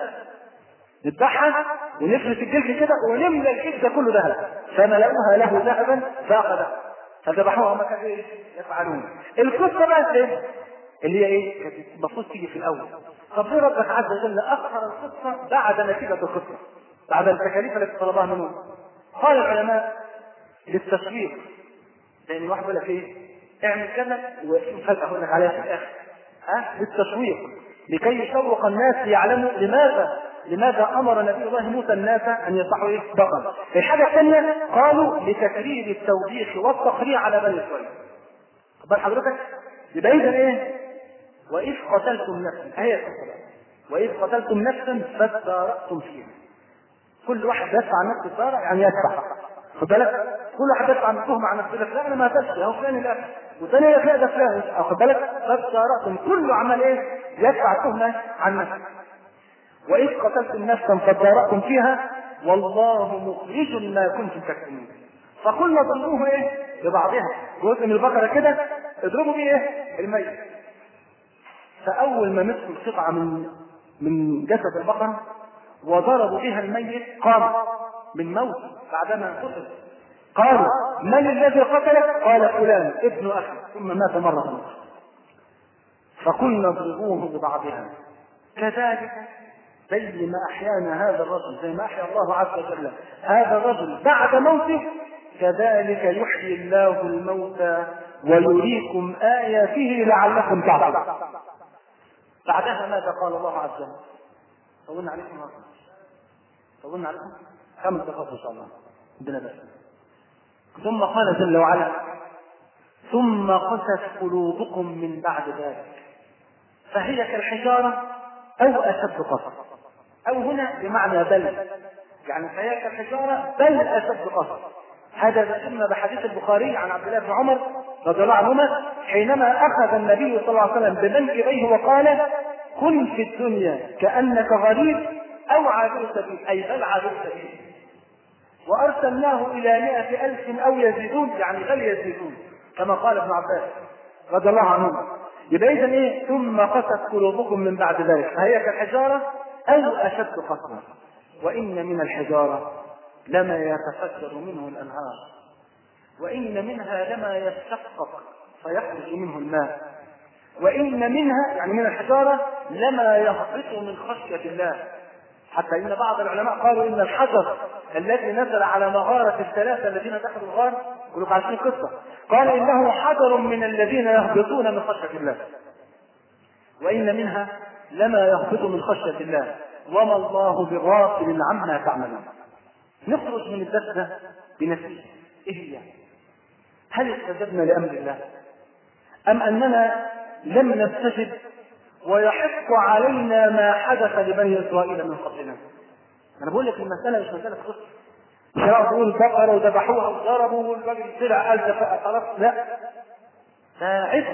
نذبحها ونفرش الجلد كده ونملى الجلد ده كله ذهب، فملأوها له ذهبا فاخذها فذبحوها ما كانوا يفعلون. القصه بقى ايه؟ اللي هي ايه؟ كانت المفروض تيجي في الاول. طب ليه ربك عز وجل اخر القصه بعد نتيجه القصه، بعد التكاليف التي طلبها منهم؟ قال العلماء للتشويق، لان الواحد يقول لك ايه؟ اعمل كذا وفجاه اقول لك عليها في الاخر، ها؟ للتشويق لكي يشوق الناس ليعلموا لماذا لماذا امر نبي الله موسى الناس ان يذبحوا ايه؟ بقره. الحاجه الثانيه قالوا لتكرير التوبيخ والتقريع على بني اسرائيل. خد بال حضرتك؟ يبقى اذا ايه؟ واذ قتلتم نفسا، هي القصه، واذ قتلتم نفسا فادارأتم فيها. كل واحد يدفع عن نفسه الدارة يعني يدفع، خد بالك؟ كل واحد يدفع عن التهمه عن نفسه، لا انا ما قتلتش اهو فلان اللي قتل، والثاني يقول لا ده فلان، خد بالك؟ فادارأتم، كله عمل ايه؟ يدفع التهمه عن نفسه. وإذ قتلتم نفسا فادارأتم فيها والله مخرج ما كنتم تكتمون. فقلنا اضربوه ايه؟ ببعضها، جزء من البقرة كده اضربوا بيه ايه؟ الميت. فأول ما مسكوا القطعة من من جسد البقرة وضربوا بها الميت قام من موت بعدما قتل. قالوا من الذي قتلك؟ قال فلان ابن أخي، ثم مات مرة أخرى. فقلنا اضربوه ببعضها كذلك زي ما أحيانا هذا الرجل، زي ما أحيا الله عز وجل هذا الرجل بعد موته، كذلك يحيي الله الموتى ويريكم آياته لعلكم تعقلون. بعدها ماذا قال الله عز وجل؟ طولنا عليكم هذا طولنا عليكم خمس دقائق إن شاء الله عندنا بس. ثم قال جل وعلا ثم قست قلوبكم من بعد ذلك فهي كالحجارة أو أشد قسوة، أو هنا بمعنى بل، يعني فهي كالحجارة بل أشد قسوة. هذا ذكرنا بحديث البخاري عن عبد الله بن عمر رضي الله عنهما حينما أخذ النبي صلى الله عليه وسلم بمنكبيه وقال كن في الدنيا كأنك غريب أو عابر سبيل، أي بل عابر سبيل، وأرسلناه إلى مائة ألف أو يزيدون، يعني بل يزيدون كما قال ابن عباس رضي الله عنهما. يبقى إذن إيه؟ ثم قست قلوبكم من بعد ذلك فهي كالحجارة أو أشد قسوة وإن من الحجارة لما يتفجر منه الأنهار وإن منها لما يشقق فيخرج منه الماء وإن منها يعني من الحجارة لما يهبط من خشية الله، حتى إن بعض العلماء قالوا إن الحجر الذي نزل على مغارة الثلاثة الذين دخلوا الغار، يقولوا عارفين القصة، قال إنه حجر من الذين يهبطون من خشية الله، وإن منها لما يهبط من خشية الله وما الله بغافل عما تعملون. نخرج من الدرس ده بنتيجة إيه هي؟ هل استجبنا لأمر الله أم أننا لم نستجب ويحق علينا ما حدث لبني إسرائيل من قبلنا؟ أنا بقول لك المسألة مش مسألة قصة، مش هنقول بقرة وذبحوها وضربوا والراجل طلع قال ده خلاص، لا ده عدل.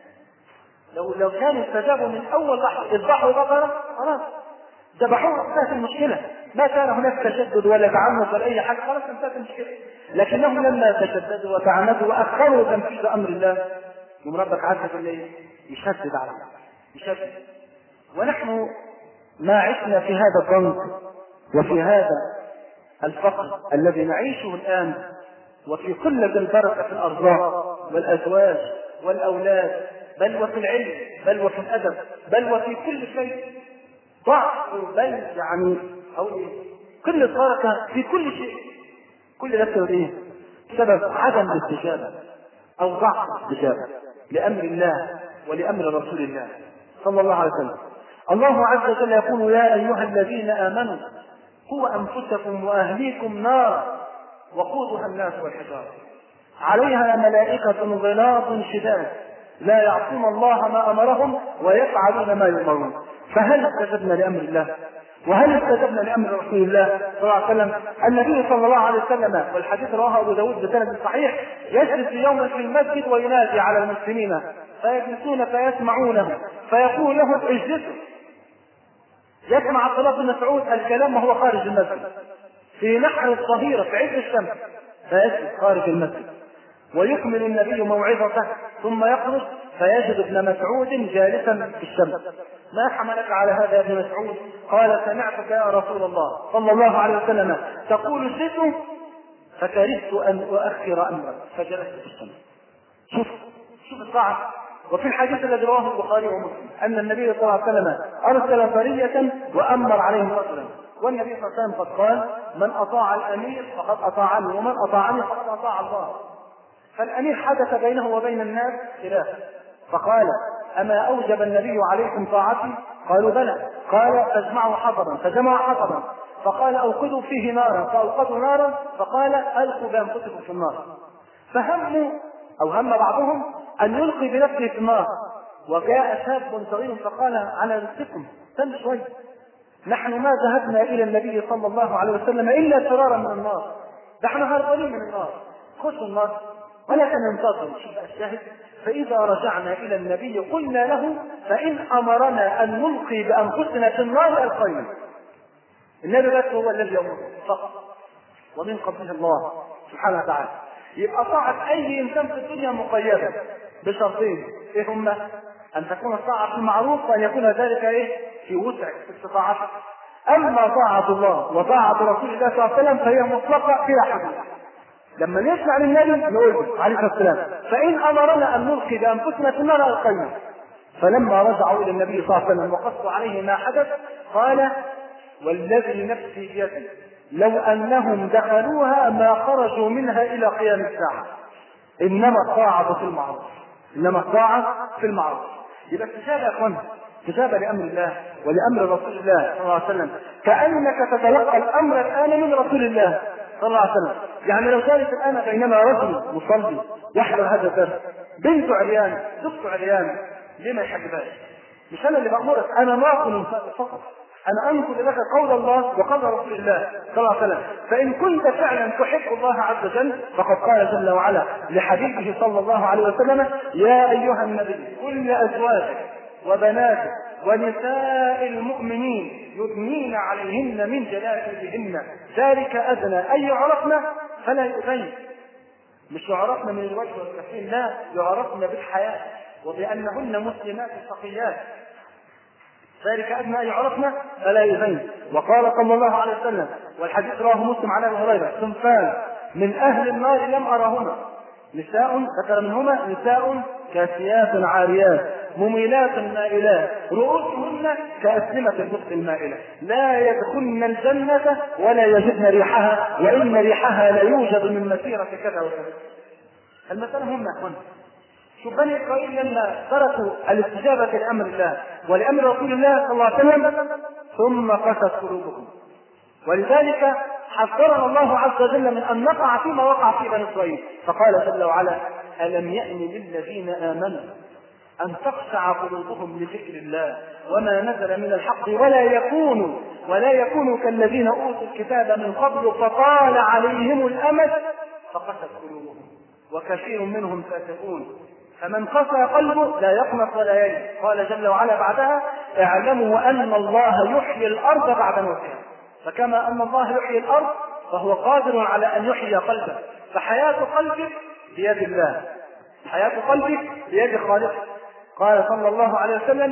لو لو كانوا استجابوا من أول لحظة اذبحوا بقرة خلاص ذبحوها انتهت المشكلة، ما كان هناك تشدد ولا تعنت ولا أي حاجة، خلاص انتهت المشكلة. لكنهم لما تشددوا وتعنتوا وأخروا تنفيذ أمر الله يوم ربك عز وجل يشدد عليهم يشدد. ونحن ما عشنا في هذا الضنك وفي هذا الفقر الذي نعيشه الآن، وفي قلة البركة في الأرزاق والأزواج والأولاد، بل وفي العلم، بل وفي الأدب، بل وفي كل شيء، ضعف بل يعني أو إيه؟ قلة بركة في كل شيء. كل ده بسبب إيه؟ بسبب عدم الاستجابة أو ضعف الاستجابة لأمر الله ولأمر رسول الله صلى الله عليه وسلم. الله عز وجل يقول: يا أيها الذين آمنوا قوا أنفسكم وأهليكم نارا وقودها الناس والحجارة عليها ملائكة غلاظ شداد لا يعصون الله ما أمرهم ويفعلون ما يؤمرون. فهل استجبنا لأمر الله؟ وهل استجبنا لأمر رسول الله صلى الله عليه وسلم؟ النبي صلى الله عليه وسلم، والحديث رواه أبو داود بسند صحيح، يجلس يوما في المسجد وينادي على المسلمين فيجلسون فيسمعونه فيقول لهم: اجلسوا. يسمع عبد الله بن مسعود الكلام وهو خارج المسجد في نحر الظهيرة في عز الشمس، فيجلس خارج المسجد ويكمل النبي موعظته ثم يخرج فيجد ابن مسعود جالسا في الشمس. ما حملك على هذا يا ابن مسعود؟ قال: سمعتك يا رسول الله صلى الله عليه وسلم تقول اجلسوا فكرهت ان اؤخر امرك فجلست في الشمس. شوف شوف الصعب. وفي الحديث الذي رواه البخاري ومسلم ان النبي صلى الله عليه وسلم ارسل سرية وامر عليهم رجلا، والنبي صلى الله عليه وسلم قد قال: من اطاع الامير فقد اطاعني ومن اطاعني فقد اطاع الله. فالامير حدث بينه وبين الناس خلاف، فقال: اما اوجب النبي عليكم طاعتي؟ قالوا: بلى. قال: فاجمعوا حطبا، فجمعوا حطبا، فقال: اوقدوا فيه نارا، فاوقدوا نارا، فقال: القوا بانفسكم في النار. فهموا او هم بعضهم ان يلقي بنفسه في النار، وجاء شاب صغير فقال: على رزقكم استنوا شويه، نحن ما ذهبنا الى النبي صلى الله عليه وسلم الا فرارا من النار، نحن هربانين من النار، خشوا النار ولكن ننتظر. الشاهد: فإذا رجعنا إلى النبي قلنا له: فإن أمرنا أن نلقي بأنفسنا في النار ألقينا. النبي بس هو الذي يأمر فقط، ومن قبله الله سبحانه وتعالى. يبقى طاعة أي إنسان في الدنيا مقيدة بشرطين، إيه هما؟ أن تكون الطاعة في المعروف وأن يكون ذلك إيه؟ في وسع استطاعتك. أما طاعة الله وطاعة رسول الله صلى الله عليه وسلم فهي مطلقة بلا حدود. لما نسمع للنبي نقول عليه السلام: فإن أمرنا أن نلقي بأنفسنا في النار ألقينا. فلما رجعوا إلى النبي صلى الله عليه وسلم وقصوا عليه ما حدث قال: والذي نفسي بيده لو أنهم دخلوها ما خرجوا منها إلى قيام الساعة. إنما الطاعة في المعروف، إنما الطاعة في المعروف. يبقى استجابة يا أخوان، استجابة لأمر الله ولأمر رسول الله صلى الله عليه وسلم، كأنك تتلقى الأمر الآن من رسول الله صلى الله عليه وسلم. يعني لو جالس الآن بينما رجل مصلي يحضر هذا الدرس، بنت عريان، زوجته عريان، ليه ما يحجبهاش؟ مش أنا اللي بأمرك، أنا ناقل فقط، أنا أنقل لك قول الله وقول رسول الله صلى الله عليه وسلم. فإن كنت فعلا تحب الله عز وجل فقد قال جل وعلا لحبيبه صلى الله عليه وسلم: يا أيها النبي قل لأزواجك وبناتك ونساء المؤمنين يدنين عليهن من جلابيبهن ذلك أدنى أن يعرفن فلا يؤذين. مش يعرفن من الوجه والكفين، لا، يعرفن بالحياة وبأنهن مسلمات تقيات، ذلك أدنى أن يعرفن فلا يؤذين. وقال صلى الله عليه وسلم، والحديث رواه مسلم عن أبي هريرة: صنفان من أهل النار لم أرهما، نساء ذكر منهما نساء كاسيات عاريات مميلات مائلات رؤوسهن كأسلمة البخت المائلة لا يدخلن الجنة ولا يجدن ريحها وإن ريحها لا يوجد من مسيرة كذا وكذا. المسألة هم يا أخوان. شوف بني إسرائيل لما تركوا الاستجابة لأمر الله ولأمر رسول الله صلى الله عليه وسلم ثم قست قلوبهم، ولذلك حذرنا الله عز وجل من أن نقع فيما وقع في بني إسرائيل، فقال جل وعلا: ألم يأن للذين آمنوا أن تخشع قلوبهم لذكر الله وما نزل من الحق ولا يكونوا ولا يكونوا كالذين أوتوا الكتاب من قبل فطال عليهم الأمد فقست قلوبهم وكثير منهم فاسقون. فمن قسى قلبه لا يقنط ولا يلي. قال جل وعلا بعدها: اعلموا أن الله يحيي الأرض بعد موتها. فكما أن الله يحيي الأرض فهو قادر على أن يحيي قلبك. فحياة قلبك بيد الله، حياة قلبك بيد خالقك. قال صلى الله عليه وسلم: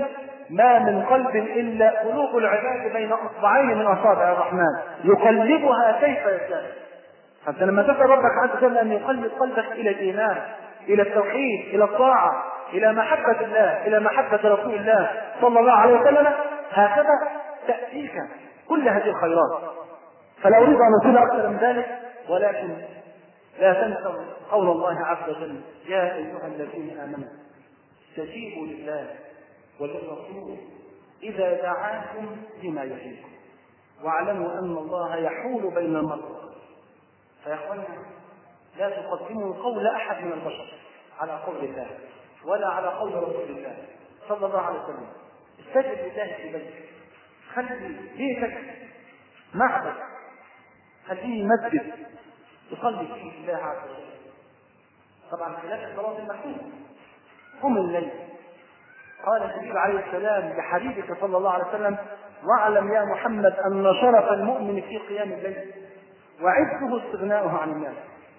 ما من قلب إلا قلوب العباد بين أصبعين من أصابع الرحمن يقلبها كيف يشاء. حتى لما تسأل ربك عز وجل أن يقلب قلبك إلى الإيمان، إلى التوحيد، إلى الطاعة، إلى محبة الله، إلى محبة رسول الله صلى الله عليه وسلم، هكذا تأتيك كل هذه الخيرات. فلا أريد أن أطيل أكثر من ذلك، ولكن لا تنسوا قول الله عز وجل: يا أيها الذين آمنوا استجيبوا لله وللرسول إذا دعاكم لما يحييكم واعلموا أن الله يحول بين المرء. فيا أخوانا، لا تقدموا قول أحد من البشر على قول الله ولا على قول رسول الله صلى الله عليه وسلم. استجب لله في بيتك، خلي بيتك معبد، خليه مسجد يصلي فيه الله عز وجل، طبعا خلاف الصلاة المحدودة. قم الليل، قال النبي عليه السلام لحبيبك صلى الله عليه وسلم: واعلم يا محمد أن شرف المؤمن في قيام الليل وعزه استغناؤه عن الناس.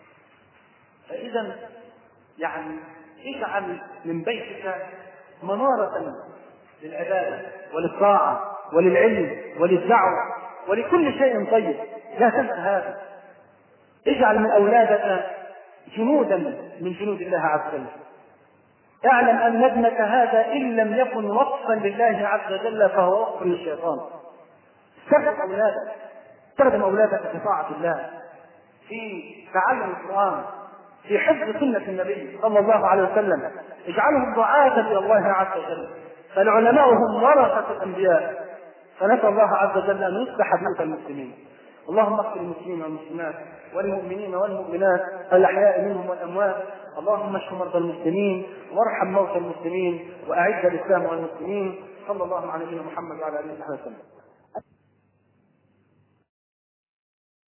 فإذا يعني اجعل من بيتك منارة للعبادة وللطاعة وللعلم وللدعوة ولكل شيء طيب، لا تنسى هذا. اجعل من أولادك جنودا من جنود الله عز وجل. اعلم أن ابنك هذا إن لم يكن وقفا لله عز وجل فهو وقف للشيطان. استخدم أولادك، استخدم أولادك في طاعة الله، في تعلم القرآن، في حفظ سنة النبي صلى الله عليه وسلم. اجعلهم دعاة إلى الله عز وجل، فالعلماء هم ورثة الأنبياء. فنسأل الله عز وجل أن يصلح بيوت المسلمين. اللهم اغفر للمسلمين والمسلمات والمؤمنين والمؤمنات الأحياء منهم والأموات. اللهم اشف مرضى المسلمين وارحم موتى المسلمين وأعز الإسلام والمسلمين. صلى الله على نبينا محمد وعلى آله وصحبه وسلم.